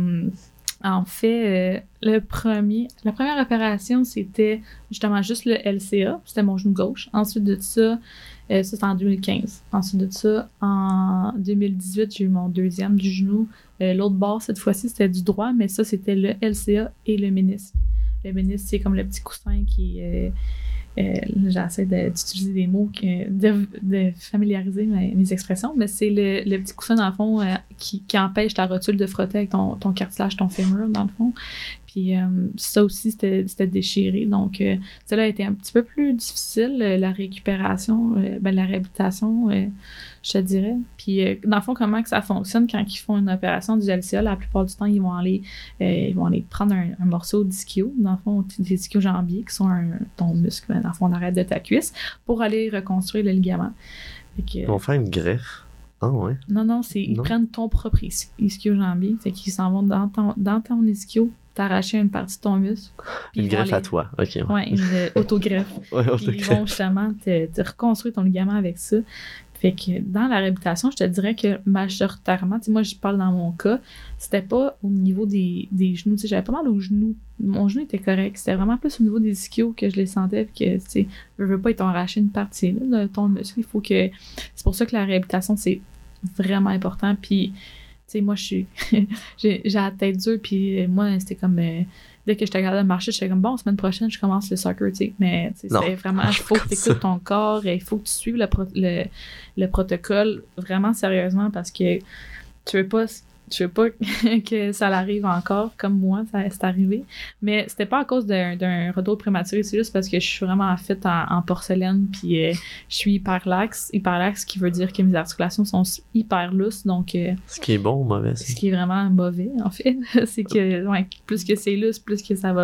S2: en fait, la première opération, c'était justement juste le LCA. C'était mon genou gauche. Ensuite de ça, c'était en 2015. Ensuite de ça, en 2018, j'ai eu mon deuxième du genou. L'autre bord, cette fois-ci, c'était du droit, mais ça, c'était le LCA et le ménisque. Le ménisque, c'est comme le petit coussin qui... j'essaie d'utiliser des mots, de familiariser mes expressions, mais c'est le petit coussin, dans le fond, qui empêche ta rotule de frotter avec ton cartilage, ton fémur, dans le fond. Puis ça aussi, c'était déchiré. Donc, cela a été un petit peu plus difficile, la récupération, la réhabilitation, je te dirais. Puis, dans le fond, comment que ça fonctionne quand ils font une opération du LCA, la plupart du temps, ils vont aller prendre un morceau d'ischio, dans le fond, des ischio-jambiers, qui sont ton muscle, dans le fond, en arrière de ta cuisse, pour aller reconstruire le ligament.
S1: Ils vont faire une greffe. Ah ouais?
S2: Non, ils prennent ton propre ischio-jambier. Fait qu'ils s'en vont dans ton ischio, t'arracher une partie de ton muscle.
S1: Une greffe à toi, ok.
S2: Ouais, une autogreffe. Puis ils vont justement te reconstruire ton ligament avec ça. Fait que dans la réhabilitation, je te dirais que majoritairement, tu sais, moi je parle dans mon cas, c'était pas au niveau des genoux, tu sais, j'avais pas mal aux genoux. Mon genou était correct, c'était vraiment plus au niveau des ischios que je les sentais, puis que, tu sais, je veux pas, ils t'ont arraché une partie là, de ton muscle, il faut que... C'est pour ça que la réhabilitation, c'est vraiment important, puis, tu sais, moi, je suis... j'ai la tête dure, puis moi, c'était comme... dès que je t'ai regardé marcher, j'étais comme, bon, semaine prochaine, je commence le soccer, tu sais. Mais c'est vraiment, il faut que tu écoutes ton corps, il faut que tu suives le protocole vraiment sérieusement parce que tu veux pas que ça l'arrive encore, comme moi, ça c'est arrivé. Mais c'était pas à cause d'un retour prématuré, c'est juste parce que je suis vraiment faite en porcelaine, puis je suis hyperlaxe. Hyperlaxe, qui veut dire que mes articulations sont hyper lousses, donc...
S1: ce qui est bon ou mauvais?
S2: Ce qui est vraiment mauvais, en fait, c'est que, ouais, plus que c'est lousse, plus que ça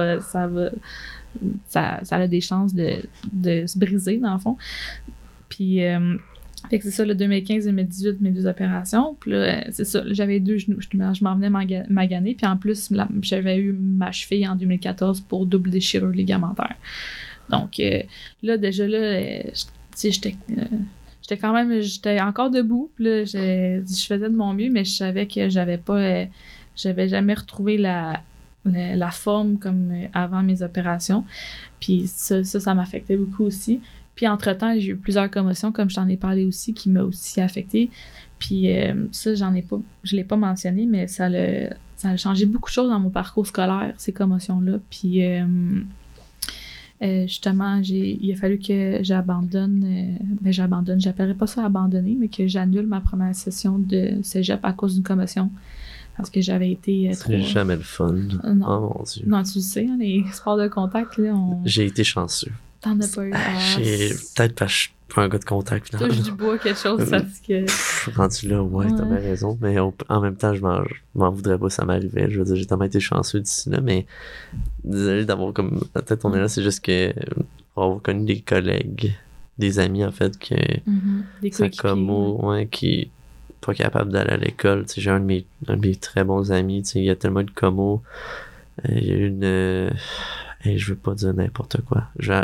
S2: a des chances de se briser, dans le fond. Puis... fait que c'est ça, le 2015-2018, mes 2 opérations. Puis là, c'est ça, j'avais 2 genoux. Je m'en venais maganer. Puis en plus, j'avais eu ma cheville en 2014 pour double déchirure ligamentaire. Donc là, déjà là, j'étais quand même... J'étais encore debout. Puis là, je faisais de mon mieux, mais je savais que j'avais jamais retrouvé la forme comme avant mes opérations. Puis ça m'affectait beaucoup aussi. Puis entre-temps, j'ai eu plusieurs commotions, comme je t'en ai parlé aussi, qui m'a aussi affectée. Puis ça, je l'ai pas mentionné, mais ça a changé beaucoup de choses dans mon parcours scolaire, ces commotions-là. Puis justement, il a fallu que j'abandonne. J'appellerais pas ça abandonner, mais que j'annule ma première session de cégep à cause d'une commotion. Parce que j'avais été...
S1: C'est jamais le fun.
S2: Non.
S1: Oh mon Dieu.
S2: Non, tu le sais, hein, les sports de contact, là,
S1: J'ai été chanceux.
S2: T'en as pas eu.
S1: Peut-être parce que je suis pas un gars de contact.
S2: Touche du bois, quelque chose, parce que...
S1: Rendu là, ouais, t'as bien raison. Mais en même temps, je m'en voudrais pas, ça m'arrivait. Je veux dire, j'ai tellement été chanceux d'ici là, mais désolé d'avoir comme... Peut-être on est là, c'est juste que avoir connu des collègues, des amis, en fait, que...
S2: Des
S1: ça commo, ouais, qui... pas capable d'aller à l'école. Tu sais, j'ai un de mes très bons amis, tu sais, il y a tellement de commo. Il y a eu une... je veux pas dire n'importe quoi.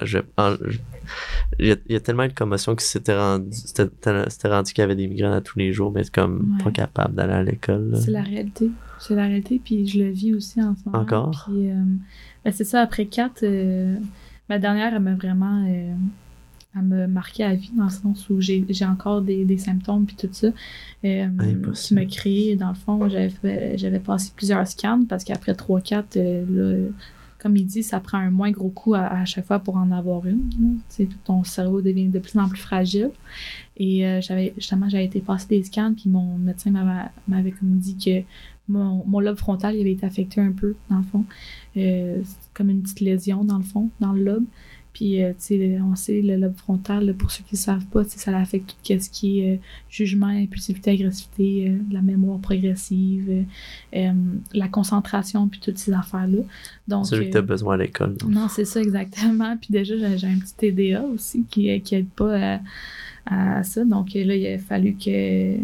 S1: Il y a tellement de commotion qui c'était rendu qu'il y avait des migraines à tous les jours, mais comme pas capable d'aller à l'école. Là.
S2: C'est la réalité. C'est la réalité, puis je le vis aussi en ce moment.
S1: Encore?
S2: Puis, c'est ça, après 4, ma dernière, elle m'a vraiment... elle m'a marqué à vie, dans le sens où j'ai encore des symptômes puis tout ça qui m'a créé, dans le fond, j'avais passé plusieurs scans parce qu'après 3-4, là, comme il dit, ça prend un moins gros coup à chaque fois pour en avoir une. Ton cerveau devient de plus en plus fragile. Et j'avais été passer des scans, puis mon médecin m'avait comme dit que mon lobe frontal il avait été affecté un peu, dans le fond. Comme une petite lésion, dans le fond, dans le lobe. Puis, tu sais, on sait, le lobe frontal, là, pour ceux qui ne savent pas, ça affecte tout ce qui est jugement, impulsivité, agressivité, la mémoire progressive, la concentration, puis toutes ces affaires-là. Donc,
S1: celui que tu as besoin à l'école. Donc.
S2: Non, c'est ça, exactement. Puis déjà, j'ai un petit TDA aussi qui aide pas à ça. Donc là, il a fallu que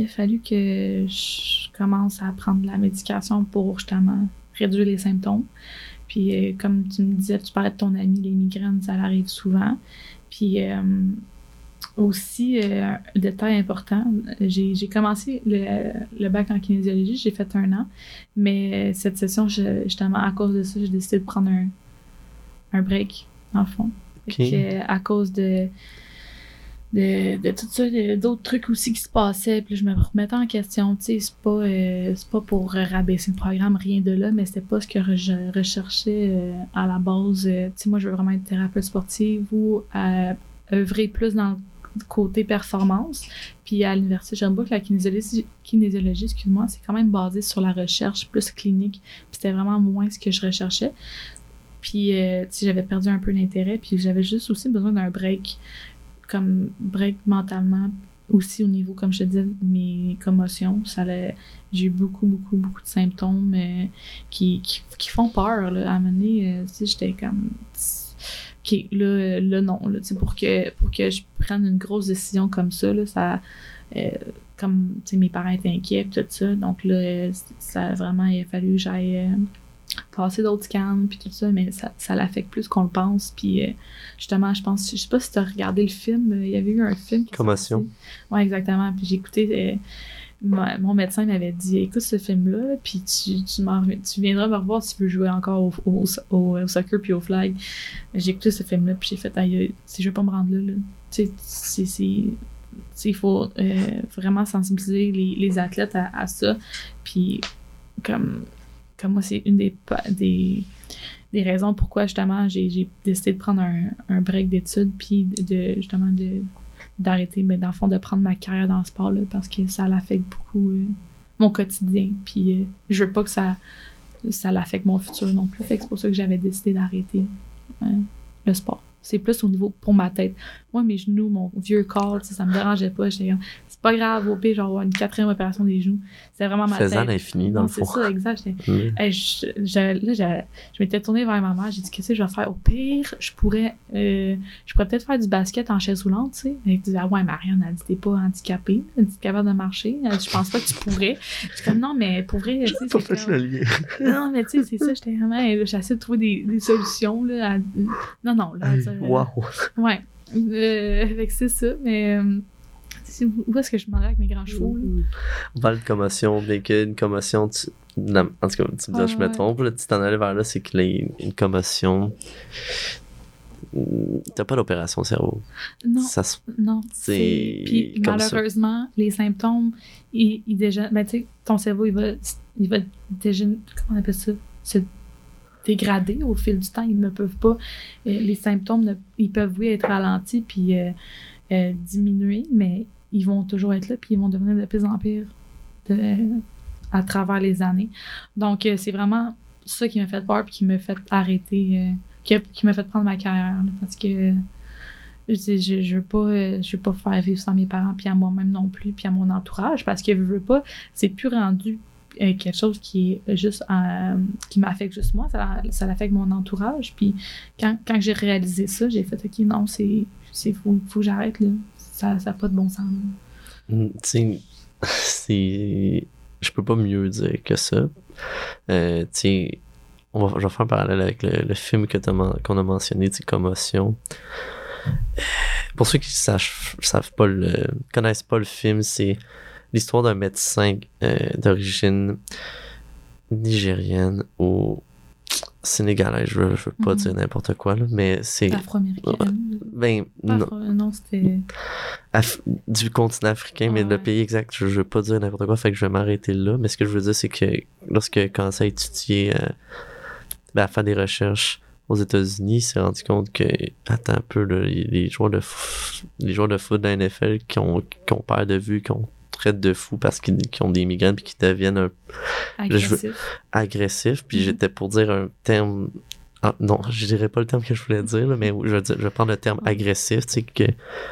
S2: je commence à prendre la médication pour justement réduire les symptômes. Puis comme tu me disais, tu parlais de ton ami, les migraines, ça arrive souvent. Puis aussi, un détail important, j'ai commencé le bac en kinésiologie, j'ai fait 1 an, mais cette session, justement, à cause de ça, j'ai décidé de prendre un break, dans le fond. Okay. À cause de tout ça, d'autres trucs aussi qui se passaient, puis je me remettais en question, tu sais, c'est pas pour rabaisser le programme, rien de là, mais c'était pas ce que je recherchais à la base. Tu sais, moi, je veux vraiment être thérapeute sportive ou œuvrer plus dans le côté performance. Puis à l'Université de Sherbrooke, la kinésiologie, excuse-moi, c'est quand même basé sur la recherche plus clinique, puis c'était vraiment moins ce que je recherchais. Puis, tu sais, j'avais perdu un peu d'intérêt, puis j'avais juste aussi besoin d'un break mentalement, aussi au niveau, comme je te disais, de mes commotions. J'ai eu beaucoup de symptômes qui font peur, là. À un moment donné, tu sais, j'étais comme... OK, là non, là, tu sais, pour que je prenne une grosse décision comme ça, là, ça... comme, tu sais, mes parents étaient inquiets, tout ça. Donc là, ça a vraiment, il a fallu que j'aille passer d'autres scans, puis tout ça, mais ça l'affecte plus qu'on le pense. Puis justement, je sais pas si tu as regardé le film, il y avait eu un film qui
S1: Commotion.
S2: Ouais, exactement. Puis j'ai écouté, mon médecin m'avait dit, écoute ce film-là, puis tu viendras me revoir si tu veux jouer encore au soccer puis au flag. J'ai écouté ce film-là, puis j'ai fait, aïe, si je veux pas me rendre là. Tu sais, il faut vraiment sensibiliser les athlètes à ça. Puis comme moi, c'est une des raisons pourquoi justement j'ai décidé de prendre un break d'études, puis d'arrêter, mais dans le fond, de prendre ma carrière dans le sport, là, parce que ça l'affecte beaucoup mon quotidien. Puis je veux pas que ça l'affecte mon futur non plus. Fait que c'est pour ça que j'avais décidé d'arrêter le sport. C'est plus au niveau pour ma tête. Moi, mes genoux, mon vieux corps, ça me dérangeait pas. J'étais comme, c'est pas grave, au pire, genre, une 4e opération des genoux. C'était vraiment ma tête.
S1: Faisant l'infini, dans le fond.
S2: C'est ça, exact. Je m'étais tournée vers ma mère. J'ai dit, qu'est-ce que je vais faire? Au pire, je pourrais peut-être faire du basket en chaise roulante, tu sais. Elle disait, ah ouais, Marianne, elle dit, t'es pas handicapée. Elle dit, t'es capable de marcher. Elle dit, je pense pas que tu pourrais. Je suis comme, non, mais pour vrai, tu sais.
S1: Pas fait le lien.
S2: Non, mais tu sais, c'est ça. J'étais vraiment, j'essaie de trouver des solutions, là. Non, là.
S1: Wow.
S2: Ouais. Fait que c'est ça, mais où est-ce que je m'en vais avec mes grands chevaux, là?
S1: On parle de commotion, mais qu'une commotion, en tout cas, tu me dis, je me trompe, là, tu t'en allais vers là, c'est qu'il y a une commotion. T'as pas d'opération au cerveau.
S2: Non. Non. Puis malheureusement, les symptômes, ils dégénèrent. Ben, tu sais, ton cerveau, il va dégénérer. Comment on appelle ça? Se dégrader au fil du temps. Ils ne peuvent pas. Les symptômes, ils peuvent, oui, être ralentis puis diminuer, mais ils vont toujours être là puis ils vont devenir de pire en pire à travers les années. Donc, c'est vraiment ça qui m'a fait peur puis qui m'a fait arrêter. Qui m'a fait prendre ma carrière, là, parce que je veux pas faire vivre sans mes parents, puis à moi-même non plus, puis à mon entourage, parce que je veux pas, c'est plus rendu quelque chose qui est juste qui m'affecte juste moi, ça affecte mon entourage. Puis quand j'ai réalisé ça, j'ai fait ok, non, c'est faut que j'arrête là, ça n'a pas de bon sens.
S1: Tu sais, je peux pas mieux dire que ça. Tu sais, je vais faire un parallèle avec le film qu'on a mentionné, Commotion. Pour ceux qui connaissent pas le film, c'est l'histoire d'un médecin d'origine nigérienne ou sénégalaise. Je veux pas dire n'importe quoi, là, mais c'est...
S2: Afro-américaine. Non, c'était...
S1: du continent africain, mais le pays exact, je veux pas dire n'importe quoi, fait que je vais m'arrêter là. Mais ce que je veux dire, c'est que lorsque j'ai commencé à étudier... à faire des recherches aux États-Unis, il s'est rendu compte que, attends un peu, là, les joueurs de foot de la NFL qui ont perd de vue, qu'on traite de fous parce qu'ils ont des migraines puis qui deviennent agressifs. Puis j'étais pour dire un terme... Ah, non, je dirais pas le terme que je voulais dire, là, mais je vais prendre le terme agressif, tu sais, que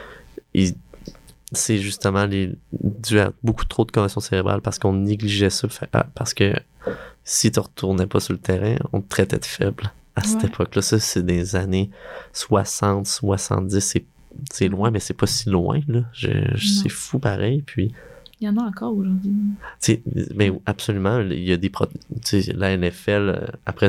S1: c'est justement dû à beaucoup trop de commotion cérébrale parce qu'on négligeait ça, parce que si tu retournais pas sur le terrain, on te traitait de faible à cette époque-là. Ça, c'est des années 60, 70, c'est loin, mais c'est pas si loin, là. C'est fou pareil, puis...
S2: Il y en a encore aujourd'hui.
S1: Mais absolument, il y a la NFL, après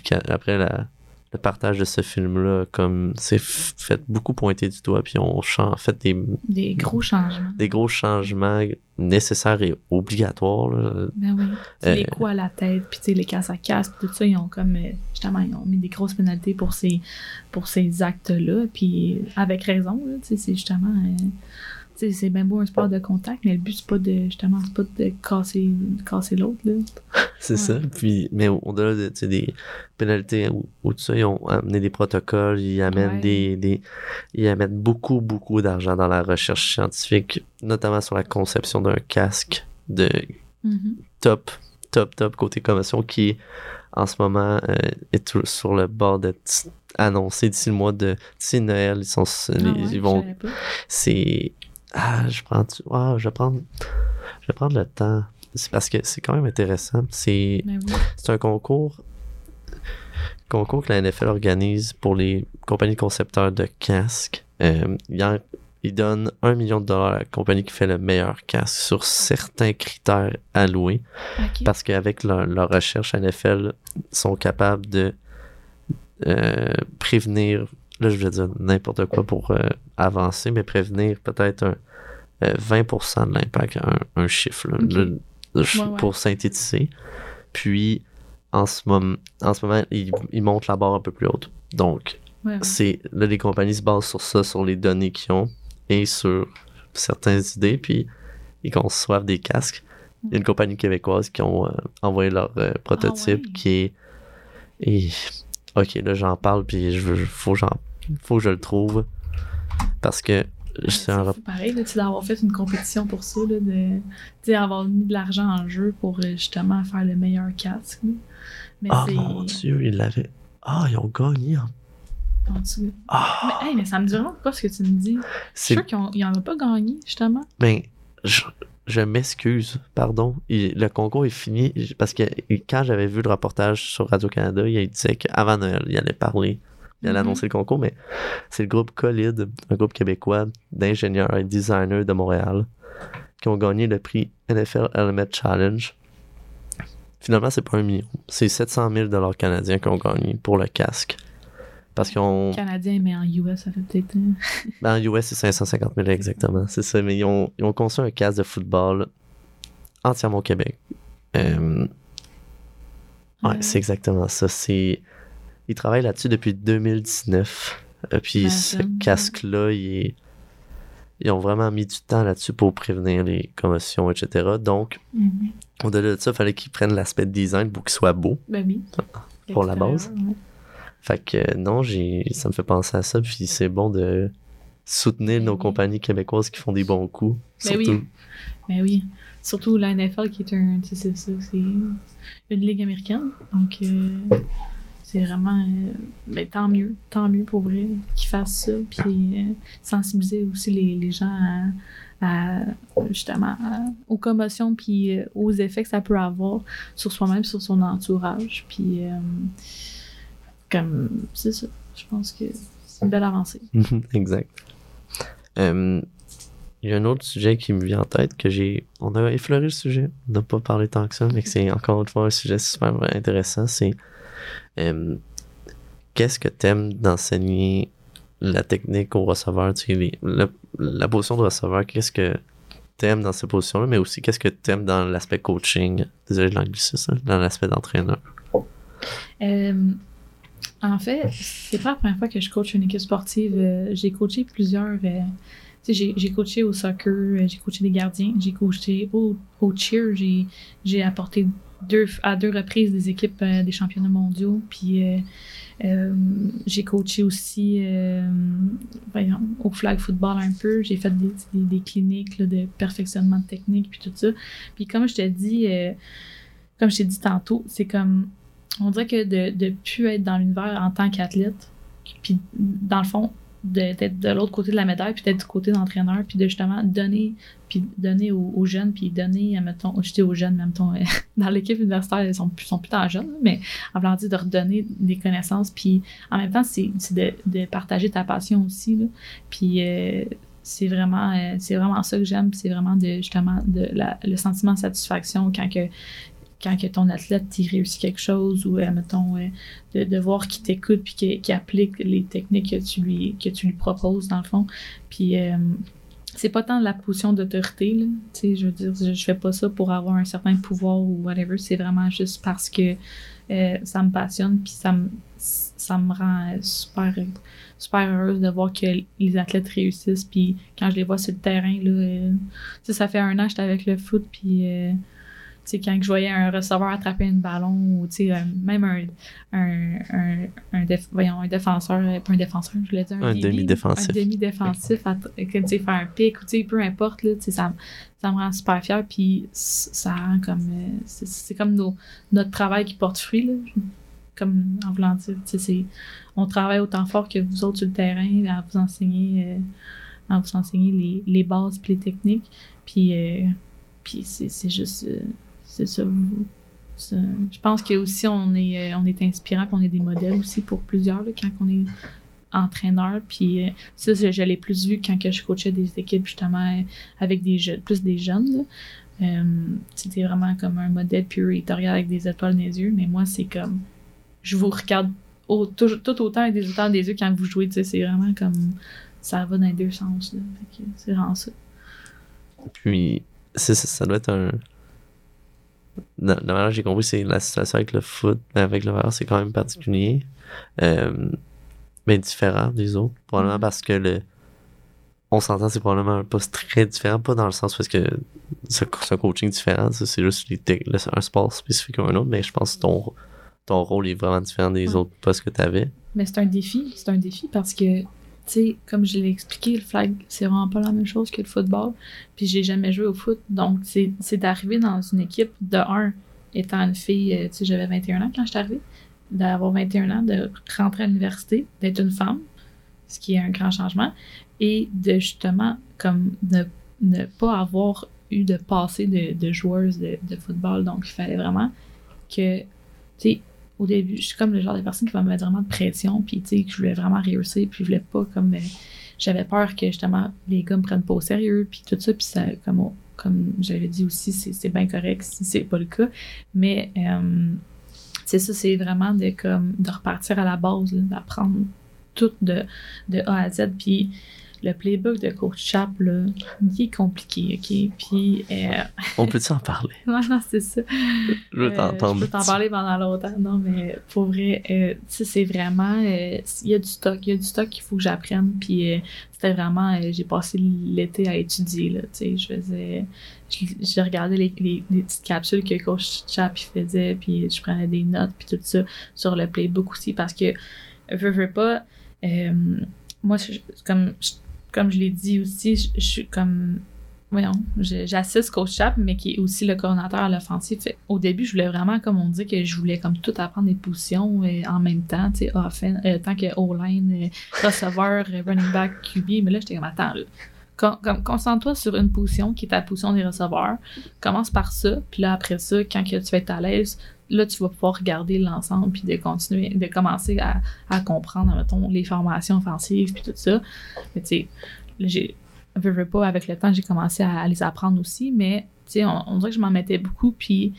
S1: le partage de ce film-là, comme c'est fait beaucoup pointer du doigt, puis on fait
S2: des gros changements.
S1: Des gros changements nécessaires et obligatoires. Là.
S2: Ben oui. Les coups à la tête, puis les casses à casse, tout ça, ils ont comme, justement, ils ont mis des grosses pénalités pour ces actes-là, puis avec raison, là, c'est justement... c'est bien beau un sport de contact, mais le but, c'est pas de casser l'autre, là.
S1: C'est ça. Puis, mais au-delà des pénalités ou tout ça, ils ont amené des protocoles, ils amènent ils amènent beaucoup, beaucoup d'argent dans la recherche scientifique, notamment sur la conception d'un casque de top côté commotion qui, en ce moment, est sur le bord d'être annoncé d'ici Noël. Ils vont... C'est... je vais prendre le temps. C'est parce que c'est quand même intéressant. C'est un concours que la NFL organise pour les compagnies concepteurs de casques. Ils ils donnent 1 million de dollars à la compagnie qui fait le meilleur casque sur certains critères alloués.
S2: OK.
S1: Parce qu'avec leur recherche à NFL, ils sont capables de prévenir, là je vais dire n'importe quoi pour avancer, mais prévenir peut-être 20% de l'impact, un chiffre, là,
S2: Okay.
S1: pour synthétiser. Puis, en ce moment ils montent la barre un peu plus haute. Donc,
S2: Ouais.
S1: là, les compagnies se basent sur ça, sur les données qu'ils ont et sur certaines idées, puis ils conçoivent des casques. Il y a une compagnie québécoise qui ont envoyé leur prototype
S2: ouais.
S1: qui est... Et... Ok, là, j'en parle, puis faut que je le trouve. Parce que c'est un...
S2: fou, pareil, là, d'avoir fait une compétition pour ça, là, avoir mis de l'argent en jeu pour justement faire le meilleur casque. Là. Mais
S1: oh mon Dieu, ils l'avaient... Ah, ils ont gagné
S2: en dessous. Mais ça me dit vraiment pas ce que tu me dis. Je suis sûr qu'ils n'en ont pas gagné, justement.
S1: Ben, je m'excuse, pardon. Le concours est fini parce que quand j'avais vu le reportage sur Radio-Canada, il disait qu'avant Noël, il allait parler, il allait annoncer le concours, mais c'est le groupe Collide, un groupe québécois d'ingénieurs et designers de Montréal, qui ont gagné le prix NFL Helmet Challenge. Finalement, c'est pas 1 million. C'est 700 000 $ canadiens qu'ils ont gagné pour le casque. Parce qu'on...
S2: Canadien, mais en US, ça fait peut-être...
S1: En US, c'est 550 000 exactement. C'est ça, mais ils ont conçu un casque de football entièrement au Québec. Ouais, c'est exactement ça. Ils travaillent là-dessus depuis 2019. Puis ce casque-là, ils ont vraiment mis du temps là-dessus pour prévenir les commotions, etc. Donc, au-delà de ça, il fallait qu'ils prennent l'aspect de design pour qu'il soit beau.
S2: Ben oui.
S1: Pour la base. Ouais. Fait que non, ça me fait penser à ça, puis c'est bon de soutenir nos compagnies québécoises qui font des bons coups.
S2: Mais
S1: surtout.
S2: Mais oui. Surtout la NFL qui est c'est une ligue américaine. Donc c'est vraiment tant mieux pour vrai qu'ils fassent ça. Puis sensibiliser aussi les gens justement aux commotions puis aux effets que ça peut avoir sur soi-même, sur son entourage. Puis comme c'est ça, je pense que c'est une belle avancée.
S1: Exact. Il y a un autre sujet qui me vient en tête on a effleuré le sujet, on n'a pas parlé tant que ça, mais que c'est encore une fois un sujet super intéressant, c'est qu'est-ce que t'aimes d'enseigner la technique aux receveurs, tu sais, la position de receveur, qu'est-ce que t'aimes dans cette position-là, mais aussi qu'est-ce que t'aimes dans l'aspect coaching, désolé de l'anglicisme, dans l'aspect d'entraîneur?
S2: En fait, c'est pas la première fois que je coach une équipe sportive. J'ai coaché plusieurs. J'ai coaché au soccer, j'ai coaché des gardiens, j'ai coaché au cheer, j'ai apporté à deux reprises des équipes des championnats mondiaux. Puis j'ai coaché aussi au flag football un peu. J'ai fait des cliniques là, de perfectionnement de technique puis tout ça. Puis comme je t'ai dit tantôt, c'est comme on dirait que de plus être dans l'univers en tant qu'athlète, puis dans le fond, d'être de l'autre côté de la médaille, puis d'être du côté d'entraîneur, puis de justement donner aux jeunes, puis donner, mettons, je dis aux jeunes, mettons, dans l'équipe universitaire, ils sont plus tant jeunes, mais en voulant dire de redonner des connaissances, puis en même temps, c'est de partager ta passion aussi, là, puis c'est vraiment ça que j'aime, c'est vraiment le sentiment de satisfaction quand que ton athlète il réussit quelque chose ou mettons de voir qu'il t'écoute puis qu'il applique les techniques que tu lui proposes dans le fond. Puis c'est pas tant de la position d'autorité là, tu sais, je veux dire, je fais pas ça pour avoir un certain pouvoir ou whatever, c'est vraiment juste parce que ça me passionne puis ça me rend super heureuse de voir que les athlètes réussissent, puis quand je les vois sur le terrain là, ça fait 1 an que j'étais avec le foot, puis quand je voyais un receveur attraper un ballon ou même un défenseur, pas un défenseur, je voulais dire un
S1: demi-défensif.
S2: Un demi-défensif, faire un pic ou peu importe, là, ça me rend super fière, puis ça rend comme. C'est comme notre travail qui porte fruit, là, comme en voulant dire. On travaille autant fort que vous autres sur le terrain à vous enseigner les bases et les techniques, puis c'est juste. C'est ça. Je pense que aussi on est inspirant, qu'on est des modèles aussi pour plusieurs là, quand on est entraîneur, puis ça, je l'ai plus vu quand que je coachais des équipes, justement, avec plus des jeunes, là. C'était vraiment comme un modèle pur, tu regardes avec des étoiles dans les yeux, mais moi, c'est comme, je vous regarde tout autant avec des étoiles des yeux quand vous jouez, tu sais, c'est vraiment comme, ça va dans les deux sens, là. Fait que c'est vraiment ça.
S1: Puis, ça doit être un... La manière que j'ai compris, c'est la situation avec le foot, avec le VR, c'est quand même particulier. Mais différent des autres. Probablement parce que on s'entend, c'est probablement un poste très différent, pas dans le sens parce que c'est un coaching différent, ça, c'est juste un sport spécifique ou un autre, mais je pense que ton rôle est vraiment différent des autres postes que tu avais.
S2: Mais c'est un défi parce que, tu sais, comme je l'ai expliqué, le flag, c'est vraiment pas la même chose que le football. Puis j'ai jamais joué au foot. Donc, c'est d'arriver dans une équipe de étant une fille, tu sais, j'avais 21 ans quand je suis arrivée, d'avoir 21 ans, de rentrer à l'université, d'être une femme, ce qui est un grand changement, et de justement, comme, ne pas avoir eu de passé de joueuse de football. Donc, il fallait vraiment que, tu sais, au début, je suis comme le genre de personne qui va me mettre vraiment de pression, puis tu sais, que je voulais vraiment réussir, puis je voulais pas comme... j'avais peur que justement les gars me prennent pas au sérieux, puis tout ça, puis ça, comme j'avais dit aussi, c'est bien correct si c'est pas le cas, mais c'est ça, c'est vraiment de repartir à la base, là, d'apprendre tout de A à Z, puis le playbook de Coach Chap, là, il est compliqué, OK? Puis...
S1: On peut-tu en parler?
S2: Non, c'est ça.
S1: Je veux t'entendre.
S2: Je peux t'en parler pendant longtemps. Non, mais pour vrai, tu sais, c'est vraiment... il y a du stock qu'il faut que j'apprenne. Puis c'était vraiment... j'ai passé l'été à étudier, là, tu sais. Je regardais les petites capsules que Coach Chap faisait, puis je prenais des notes, puis tout ça, sur le playbook aussi, parce que, veux pas... moi, comme je l'ai dit aussi, je suis comme... Voyons, j'assiste Coach Chap, mais qui est aussi le coordonnateur à l'offensive. Au début, je voulais vraiment, comme on dit, que je voulais comme tout apprendre des positions en même temps, tu sais, tant que O-line, receveur, running back, QB, mais là, j'étais comme, attends, là, concentre-toi sur une position qui est ta position des receveurs. Commence par ça, puis là, après ça, quand tu vas être à l'aise, là, tu vas pouvoir regarder l'ensemble puis de commencer à comprendre, mettons, les formations offensives puis tout ça. Mais tu sais, veux pas, avec le temps, j'ai commencé à les apprendre aussi, mais tu sais, on dirait que je m'en mettais beaucoup, puis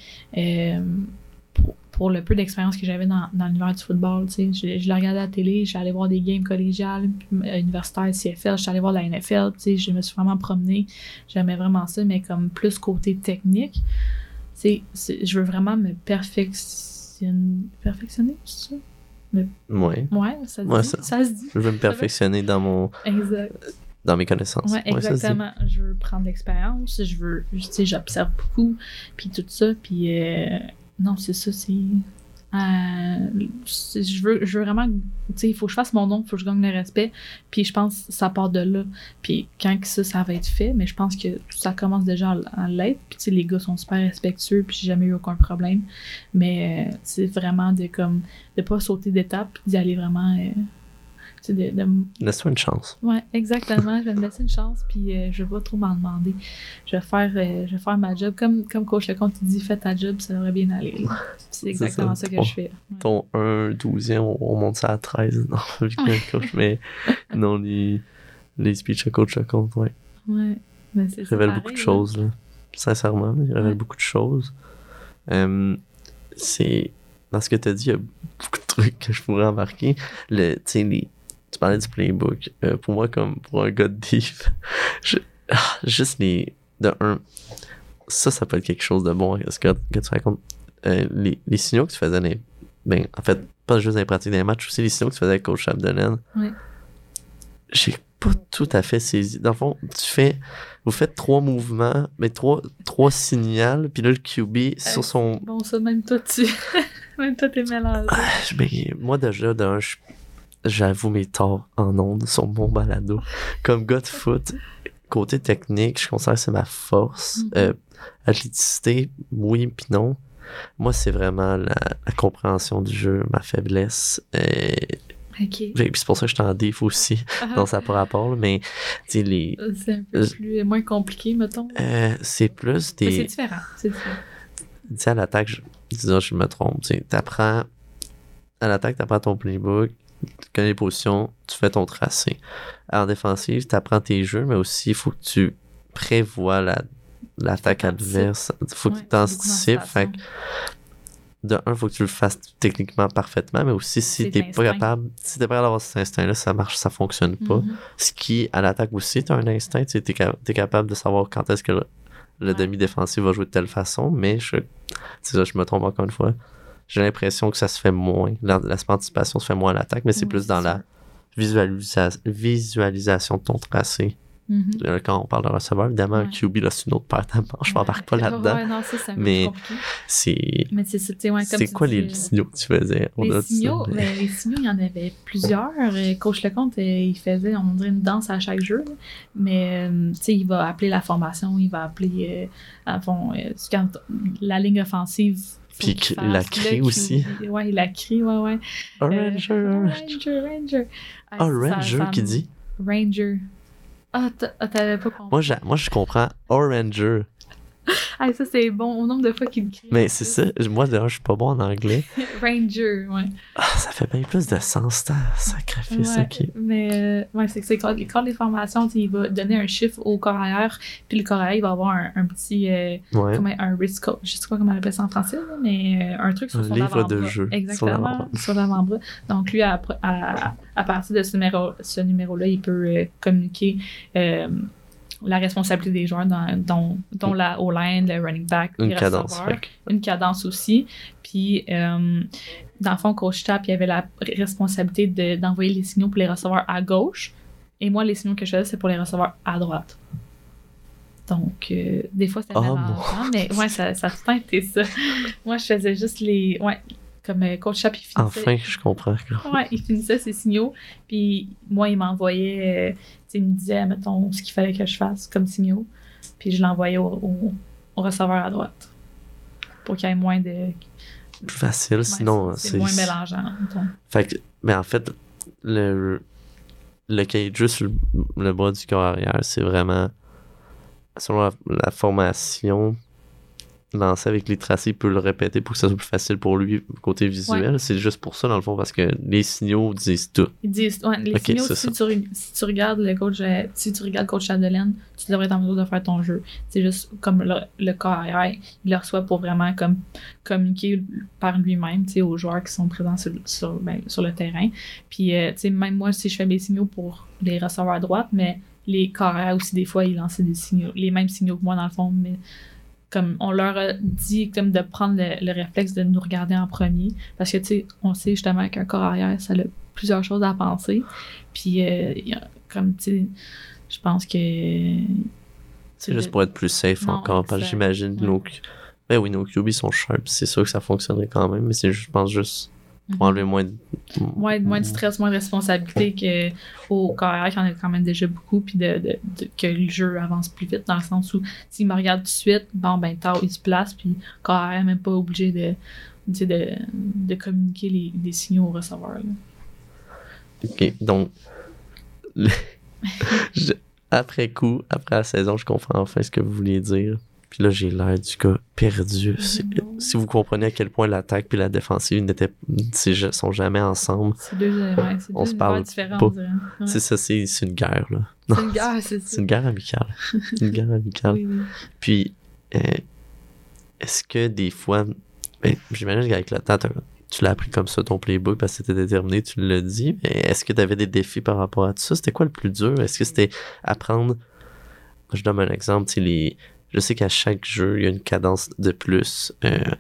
S2: pour le peu d'expérience que j'avais dans l'univers du football, tu sais, je le regardais à la télé, j'allais voir des games collégiales, universitaires, CFL, j'allais voir la NFL, tu sais, je me suis vraiment promenée, j'aimais vraiment ça, mais comme plus côté technique. Je veux vraiment me perfectionner, c'est ça?
S1: Ouais.
S2: Ouais, ça se dit.
S1: Je veux me perfectionner dans mes connaissances.
S2: Ouais, exactement. Je veux prendre l'expérience, tu sais, j'observe beaucoup, puis tout ça, puis non, c'est ça, je veux vraiment, tu sais, il faut que je fasse mon nom, il faut que je gagne le respect, puis je pense que ça part de là. Puis quand ça va être fait, mais je pense que ça commence déjà à l'être, puis tu sais, les gars sont super respectueux, puis j'ai jamais eu aucun problème, mais c'est vraiment de pas sauter d'étape, puis d'y aller vraiment...
S1: Laisse-toi une chance.
S2: Ouais, exactement. Je vais me laisser une chance, puis je vais pas trop m'en demander. Je vais faire ma job. Comme Coach Lecomte dit, fais ta job, ça devrait bien aller. C'est exactement ça que je fais. Ouais.
S1: Ton 1/12e, on monte ça à 13. Non, vu que coach, mais non, les speeches à Coach Lecomte, ouais.
S2: Ouais. Mais c'est
S1: il révèle beaucoup de choses, là. Sincèrement, il révèle beaucoup de choses. C'est... Dans ce que tu as dit, il y a beaucoup de trucs que je pourrais embarquer. Tu parlais du playbook. Pour moi, comme pour un gars de div, juste ça peut être quelque chose de bon, ce que tu racontes. Les signaux que tu faisais en fait, pas juste dans les pratiques des matchs, aussi les signaux que tu faisais avec Coach Chapdelaine.
S2: Ouais.
S1: J'ai pas tout à fait saisi. Dans le fond, vous faites 3 mouvements, mais 3 signaux, puis là, le QB sur son...
S2: Bon, ça, même toi, t'es mélangé.
S1: Moi, déjà, j'avoue mes torts en ondes sur mon balado. Comme gars de foot, côté technique, je considère que c'est ma force. Athléticité, oui puis non. Moi, c'est vraiment la compréhension du jeu, ma faiblesse.
S2: Okay.
S1: Puis c'est pour ça que je suis en déf aussi, dans ça par rapport, mais tu sais,
S2: c'est un peu moins compliqué, mettons.
S1: C'est plus des...
S2: Mais c'est différent. Tu
S1: sais, à l'attaque, je me trompe, tu sais, à l'attaque, t'apprends ton playbook, tu connais les positions, tu fais ton tracé. En défensive, tu apprends tes jeux, mais aussi, il faut que tu prévois l'attaque adverse. Il faut que tu t'anticipes. Fait que, de un, il faut que tu le fasses techniquement parfaitement, mais aussi si t'es pas capable, si t'es pas capable d'avoir cet instinct-là, ça fonctionne pas. Ce qui, à l'attaque aussi, t'as un instinct, tu es capable de savoir quand est-ce que le demi-défensif va jouer de telle façon, mais c'est ça, je me trompe encore une fois. J'ai l'impression que ça se fait moins. L'aspect anticipation se fait moins à l'attaque, mais c'est plus dans la visualisation de ton tracé. Quand on parle de receveur, évidemment, QB, là, c'est une autre paire de manches. Je m'embarque pas là-dedans.
S2: Non, ça, c'est un
S1: mais
S2: peu compliqué.
S1: C'est quoi les signaux que tu faisais?
S2: Les signaux, il y en avait plusieurs. Coach Lecomte, il faisait, on dirait, une danse à chaque jeu. Mais, il va appeler la formation, il va appeler, quand la ligne offensive.
S1: Puis il la crie aussi.
S2: Ouais, il la crie, ouais. Ranger.
S1: Ranger qui dit?
S2: Ranger. Ah, t'avais pas compris.
S1: Moi, je comprends Oranger.
S2: Ah, ça, c'est bon au nombre de fois qu'il le crie.
S1: Mais c'est ça. Moi, d'ailleurs, je suis pas bon en anglais.
S2: Ranger, ouais.
S1: Ah, ça fait bien plus de sens, sacrifice, ok.
S2: Mais, c'est quand les formations, il va donner un chiffre au corps arrière, puis le corps arrière, il va avoir un petit, comme un wrist coach, je sais pas comment on appelle ça en français, là, mais un truc sur son avant-bras.
S1: Un livre de jeu.
S2: Exactement, sur l'avant-bras. Donc, lui, à partir de ce numéro-là, il peut communiquer la responsabilité des joueurs, dont la O-line, le running back,
S1: une
S2: les
S1: cadence,
S2: receveurs, une cadence aussi. Puis, dans le fond, Coach Tap, il avait la responsabilité d'envoyer les signaux pour les receveurs à gauche. Et moi, les signaux que je faisais, c'est pour les receveurs à droite. Donc, des fois, c'était mélangeant, mais ouais, ça a tout le temps été ça. Moi, je faisais juste les... Ouais, comme Coach Tap, il finissait...
S1: Enfin, je comprends.
S2: Ouais, il finissait ses signaux, puis moi, il m'envoyait... il me disait, mettons, ce qu'il fallait que je fasse comme signaux, puis je l'envoyais au receveur à droite pour qu'il y ait moins de...
S1: Plus facile, sinon...
S2: C'est moins mélangeant.
S1: Fait que, mais en fait, le cahier de jeu sur le bas du corps arrière, c'est vraiment, selon la formation, lancer avec les tracés, il peut le répéter pour que ça soit plus facile pour lui côté visuel. Ouais. C'est juste pour ça, dans le fond, parce que les signaux disent tout.
S2: Ils disent, les signaux, si tu regardes le coach, si tu regardes coach Chadelaine, tu devrais être en mesure de faire ton jeu. C'est juste comme le corps arrière, il le reçoit pour vraiment comme communiquer par lui-même, aux joueurs qui sont présents sur le terrain. Puis, même moi, si je fais mes signaux pour les receveurs à droite, mais les corps arrière aussi, des fois, ils lançaient des signaux, les mêmes signaux que moi, dans le fond, mais comme on leur a dit comme de prendre le réflexe de nous regarder en premier, parce que on sait justement qu'un corps arrière, ça a plusieurs choses à penser, puis comme je pense que
S1: c'est juste pour être plus safe encore, parce que j'imagine nos QB sont sharp, c'est sûr que ça fonctionnerait quand même, mais je pense juste pour enlever moins de
S2: stress, moins de responsabilité qu'au carrière, qu'il y en a quand même déjà beaucoup, puis que le jeu avance plus vite, dans le sens où s'il me regarde tout de suite, tard, il se place, puis le carrière n'est même pas obligé de communiquer les signaux au receveur. Là.
S1: OK, donc après la saison, je comprends enfin ce que vous vouliez dire. Puis là, j'ai l'air du gars perdu. Si vous comprenez à quel point l'attaque puis la défensive sont jamais ensemble.
S2: C'est deux
S1: on se parle
S2: différents,
S1: pas.
S2: On dirait. Ouais.
S1: C'est ça, c'est une guerre, là.
S2: C'est une guerre, c'est ça.
S1: C'est une guerre amicale. Une guerre amicale.
S2: Oui.
S1: Puis, est-ce que des fois... j'imagine qu'avec le temps, tu l'as appris comme ça, ton playbook, parce que c'était déterminé, tu l'as dit, mais est-ce que tu avais des défis par rapport à tout ça? C'était quoi le plus dur? Est-ce que c'était apprendre... Je donne un exemple, je sais qu'à chaque jeu, il y a une cadence de plus.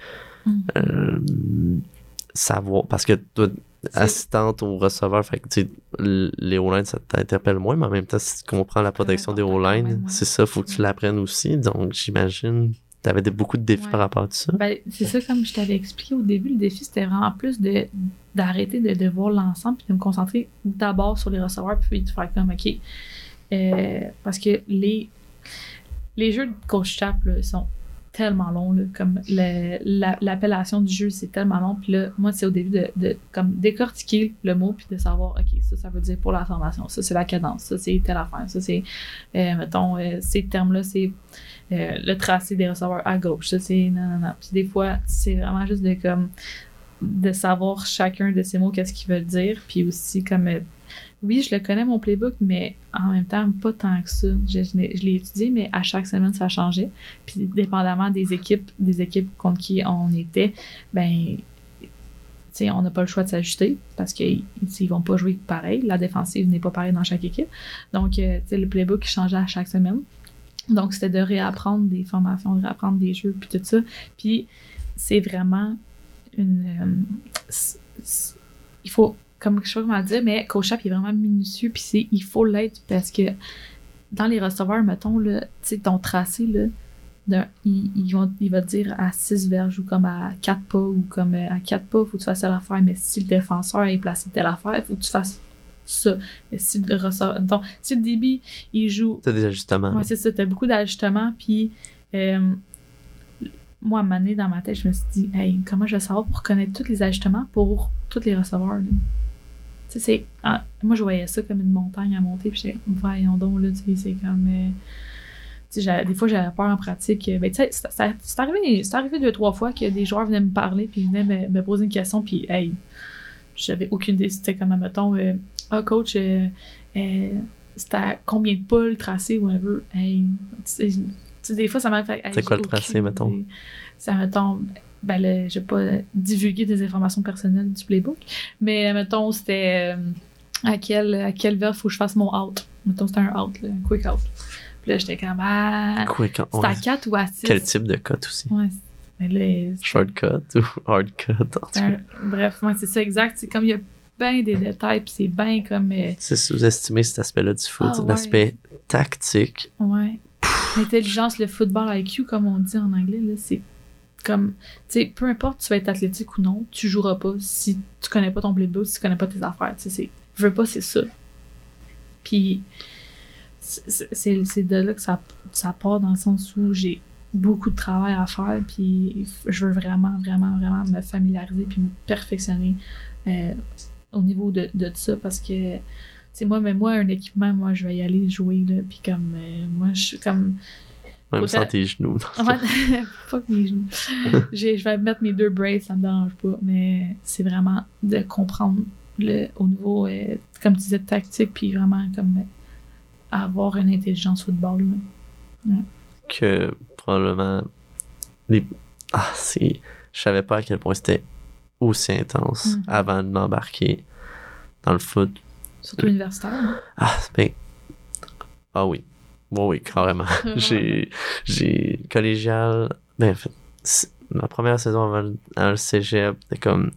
S1: Savoir, parce que toi, assistante au receveur, fait que les O-line, ça t'interpelle moins, mais en même temps, si tu comprends la protection des O-line, c'est ça, faut que tu l'apprennes aussi. Donc, j'imagine, t'avais beaucoup de défis par rapport à ça.
S2: C'est ça, comme je t'avais expliqué au début, le défi, c'était vraiment plus d'arrêter de voir l'ensemble, puis de me concentrer d'abord sur les receveurs, puis de faire comme, OK. Parce que les jeux de Coach Tap sont tellement longs, là, comme l'appellation du jeu, c'est tellement long. Puis là, moi, c'est au début de comme décortiquer le mot, puis de savoir, OK, ça veut dire pour la formation, ça, c'est la cadence, ça, c'est telle affaire, ça, c'est, mettons, ces termes-là, c'est le tracé des receveurs à gauche, ça, c'est non. Puis des fois, c'est vraiment juste de, comme, de savoir chacun de ces mots, qu'est-ce qu'ils veulent dire, puis aussi comme... oui, je le connais, mon playbook, mais en même temps, pas tant que ça. Je l'ai étudié, mais à chaque semaine, ça changeait. Puis, dépendamment des équipes contre qui on était, ben, tu sais, on n'a pas le choix de s'ajuster parce qu'ils vont pas jouer pareil. La défensive n'est pas pareille dans chaque équipe. Donc, tu sais, le playbook changeait à chaque semaine. Donc, c'était de réapprendre des formations, de réapprendre des jeux, puis tout ça. Puis, c'est vraiment il faut... Comme je sais pas comment dire, mais Coach App, il est vraiment minutieux, puis il faut l'être parce que dans les receveurs, mettons, là, tu sais, ton tracé, là, il va te dire à 6 verges ou comme à 4 pas ou comme à 4 pas, faut que tu fasses telle affaire, mais si le défenseur est placé telle affaire, faut que tu fasses ça. Mais si le receveur, donc, si le DB, il joue...
S1: T'as des ajustements.
S2: Ouais, c'est ça, t'as beaucoup d'ajustements, puis moi, à un moment donné, dans ma tête, je me suis dit, hey, comment je vais savoir pour connaître tous les ajustements pour tous les receveurs, là? Tu sais, moi, je voyais ça comme une montagne à monter, puis j'étais, voyons donc, là, tu sais, c'est comme... tu sais, des fois, j'avais peur en pratique. Ben, tu sais, c'est arrivé 2-3 fois que des joueurs venaient me parler, puis venaient me poser une question, puis, hey, j'avais aucune idée. C'était comme, mettons, coach, c'était à combien de pas le tracé, whatever. Hey, tu sais, des fois, ça m'a fait... Hey,
S1: c'est quoi le tracé, mettons?
S2: Ça me tombe... Ben là, je vais pas divulguer des informations personnelles du playbook, mais mettons, c'était à quel verbe faut que je fasse mon out. Mettons, c'était un out, là, un quick out. Puis là, j'étais comme,
S1: quick out.
S2: C'était à 4 ou à 6.
S1: Quel type de cut aussi?
S2: Ouais. Mais là,
S1: shortcut ou hardcut?
S2: Bref, ouais, c'est ça, exact. C'est comme il y a bien des détails, puis c'est bien comme...
S1: C'est sous-estimé cet aspect-là du foot, l'aspect tactique.
S2: Ouais. L'intelligence, le football IQ, comme on dit en anglais, là, c'est comme, tu sais, peu importe tu vas être athlétique ou non, tu joueras pas si tu connais pas ton playbook, si tu connais pas tes affaires, tu sais, je veux pas, c'est ça. Puis, c'est de là que ça part dans le sens où j'ai beaucoup de travail à faire, puis je veux vraiment, vraiment, vraiment me familiariser puis me perfectionner au niveau de ça, parce que, tu sais, moi, un équipement, moi, je vais y aller jouer, là, puis comme, moi, je suis comme...
S1: Même sans tes genoux.
S2: Fuck mes genoux. Je vais mettre mes 2 braids, ça me dérange pas, mais c'est vraiment de comprendre au niveau, comme tu disais, tactique, puis vraiment comme avoir une intelligence football. Ouais.
S1: Que probablement je savais pas à quel point c'était aussi intense avant de m'embarquer dans le foot.
S2: Surtout universitaire.
S1: Oui. Oui, carrément. j'ai collégial. Ben, en fait, ma première saison avant le cégep, c'était comme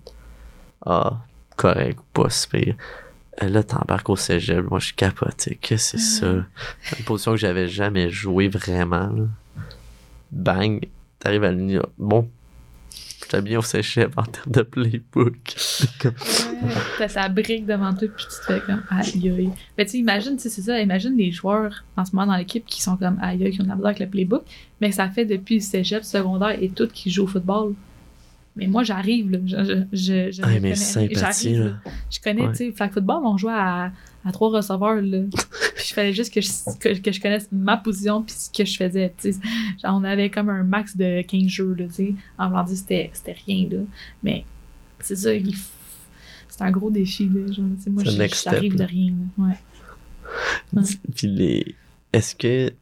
S1: correct, pas super. Là, t'embarques au cégep, moi je suis capoté. Qu'est-ce que c'est ça? Une position que j'avais jamais joué vraiment. Là. Bang, t'arrives à l'union. Bon, j'étais bien au cégep en termes de playbook.
S2: T'as sa brique devant toi, puis tu te fais comme aïe aïe. Mais tu sais, imagine, c'est ça, imagine les joueurs en ce moment dans l'équipe qui sont comme aïe aïe, qui ont de la misère avec le playbook, mais que ça fait depuis le cégep, secondaire et tout qui jouent au football. Mais moi, j'arrive, là.
S1: Mais sympathie, là.
S2: Je connais, tu sais, flag football, on jouait à 3 receveurs, là. Puis il fallait juste que je connaisse ma position, puis ce que je faisais, tu sais. Genre, on avait comme un max de 15 jeux, là, tu sais. En blanc, c'était rien, là. Mais c'est ça, c'est un gros défi, là. Genre, tu sais, moi, j'arrive de rien, là. Ouais.
S1: Puis qu'est-ce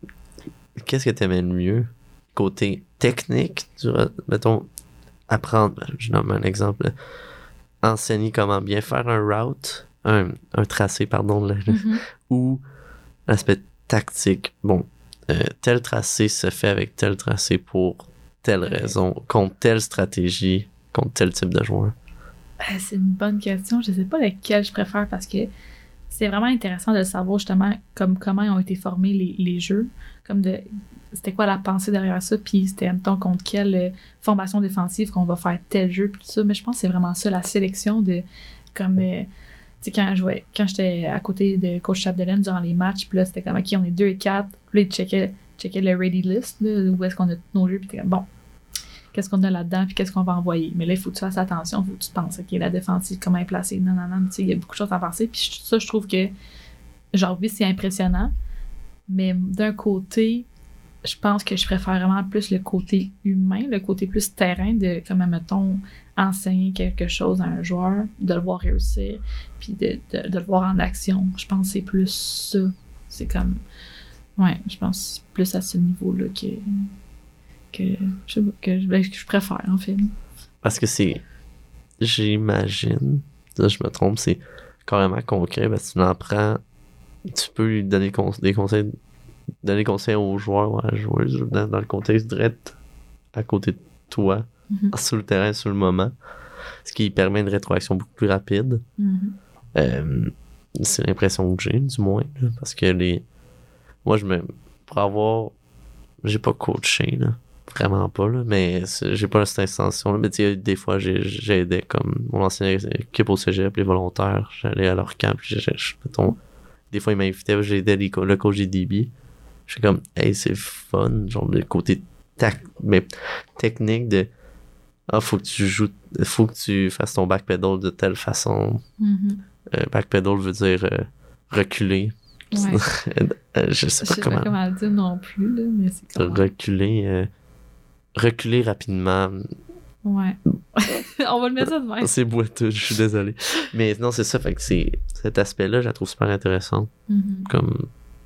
S1: que t'aimais le mieux? Côté technique, mettons, apprendre, je nomme un exemple, enseigner comment bien faire un route, un tracé, pardon, ou l'aspect tactique. Bon, tel tracé se fait avec tel tracé pour telle raison, contre telle stratégie, contre tel type de joueur.
S2: C'est une bonne question. Je sais pas lequel je préfère parce que c'est vraiment intéressant de savoir justement comment ont été formés les jeux, c'était quoi la pensée derrière ça, puis c'était, mettons, contre quelle formation défensive qu'on va faire tel jeu, puis tout ça. Mais je pense que c'est vraiment ça, la sélection de, comme, tu sais, quand j'étais à côté de coach Chapdelaine durant les matchs, puis là, c'était comme, OK, on est 2 et 4, puis là, il checkait le ready list, là, où est-ce qu'on a tous nos jeux, puis t'es comme, bon, qu'est-ce qu'on a là-dedans, puis qu'est-ce qu'on va envoyer. Mais là, il faut que tu fasses attention, il faut que tu penses, OK, la défensive, comment elle est placée, non, tu sais, il y a beaucoup de choses à penser, puis ça, je trouve que, genre, oui, c'est impressionnant, mais d'un côté, je pense que je préfère vraiment plus le côté humain, le côté plus terrain de, comme, mettons, enseigner quelque chose à un joueur, de le voir réussir, puis de le voir en action. Je pense que c'est plus ça. C'est comme... Ouais, je pense plus à ce niveau-là que je préfère, en fait.
S1: Parce que c'est... J'imagine, là je me trompe, c'est carrément concret, parce que tu l'apprends, tu peux lui donner des conseils, donner conseils aux joueurs ou à la joueuse dans le contexte direct à côté de toi, sur le terrain, sur le moment, ce qui permet une rétroaction beaucoup plus rapide. C'est l'impression que j'ai, du moins, là, parce que moi, j'ai pas coaché, là, vraiment pas, là, mais j'ai pas cette extension-là, mais tu sais, des fois, j'aidais comme mon ancienne équipe au cégep, les volontaires, j'allais à leur camp, puis mettons, des fois, ils m'invitaient, j'aidais le coach des DB. Je suis comme, hey, c'est fun, genre le côté mais technique de faut que tu fasses ton backpedal de telle façon. Backpedal veut dire reculer.
S2: Ouais.
S1: Je sais pas comment
S2: le dire non plus, là, mais c'est comment...
S1: reculer rapidement.
S2: Ouais. On va le mettre ça de même.
S1: C'est boiteux, je suis désolé. Mais non, c'est ça, fait que cet aspect-là, je la trouve super intéressante. Comme...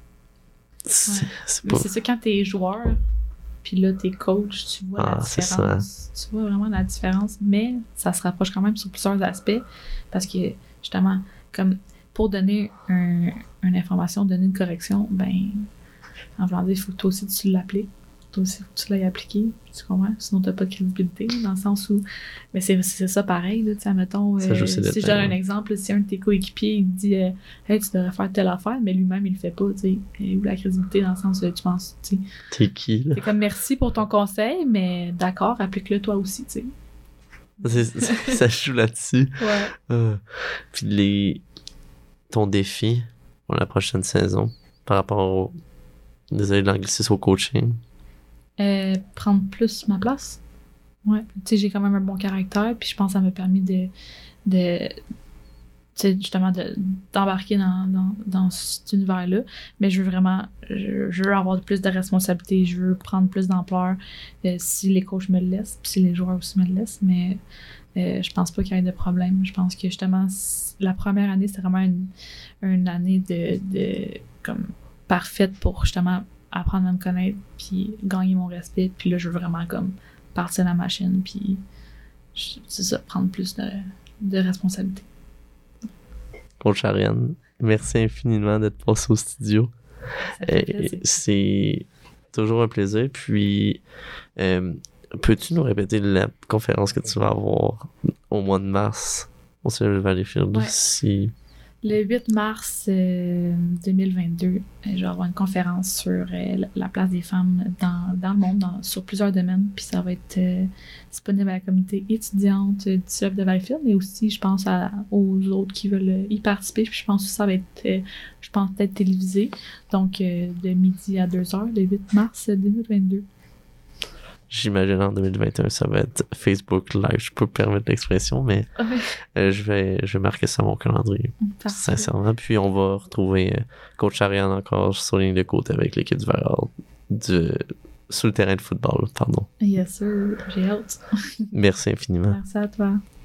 S2: C'est pas... c'est ça, quand t'es joueur, puis là, t'es coach, tu vois la différence. Tu vois vraiment la différence, mais ça se rapproche quand même sur plusieurs aspects, parce que, justement, comme pour donner une information, donner une correction, ben, en voulant dire, il faut que toi aussi tu l'appliques. Toi aussi, faut que tu l'aies appliqué, tu comprends? Sinon, t'as pas de crédibilité, dans le sens où... Mais c'est ça pareil, là, tu sais, mettons, si je donne un exemple, si un de tes coéquipiers, il dit « Hey, tu devrais faire telle affaire », mais lui-même, il le fait pas, tu sais. Où la crédibilité, dans le sens, tu penses, tu sais...
S1: T'es qui, là?
S2: C'est comme « Merci pour ton conseil, mais d'accord, applique-le toi aussi, tu sais. »
S1: Ça joue là-dessus.
S2: Ouais.
S1: Puis ton défi pour la prochaine saison, par rapport au... Désolé de l'anglicisme, au coaching...
S2: prendre plus ma place. Ouais. Tu sais, j'ai quand même un bon caractère, puis je pense que ça m'a permis de tu sais, justement, d'embarquer dans cet univers-là. Mais je veux vraiment, je veux avoir plus de responsabilités, je veux prendre plus d'ampleur si les coachs me le laissent, puis si les joueurs aussi me le laissent, mais je pense pas qu'il y ait de problème. Je pense que, justement, la première année, c'était vraiment une année de comme parfaite pour, justement, apprendre à me connaître, puis gagner mon respect, puis là, je veux vraiment comme partir la machine, puis c'est ça, prendre plus de responsabilité.
S1: Coach Ariane, merci infiniment d'être passé au studio. C'est toujours un plaisir, puis peux-tu nous répéter la conférence que tu vas avoir au mois de mars au Cégep de Valleyfield?
S2: Ouais. Le 8 mars 2022, je vais avoir une conférence sur la place des femmes dans le monde, sur plusieurs domaines, puis ça va être disponible à la communauté étudiante du Cégep de Valleyfield, mais aussi, je pense, aux autres qui veulent y participer, puis je pense que ça va être, peut-être télévisé, donc de midi à 2h, le 8 mars 2022.
S1: J'imagine en 2021, ça va être Facebook Live. Je peux me permettre l'expression, mais je vais marquer ça à mon calendrier. Parfait. Sincèrement. Puis on va retrouver Coach Ariane encore sur ligne de côte avec l'équipe du Val sur le terrain de football, pardon.
S2: Yes, sir. J'ai hâte.
S1: Merci infiniment.
S2: Merci à toi.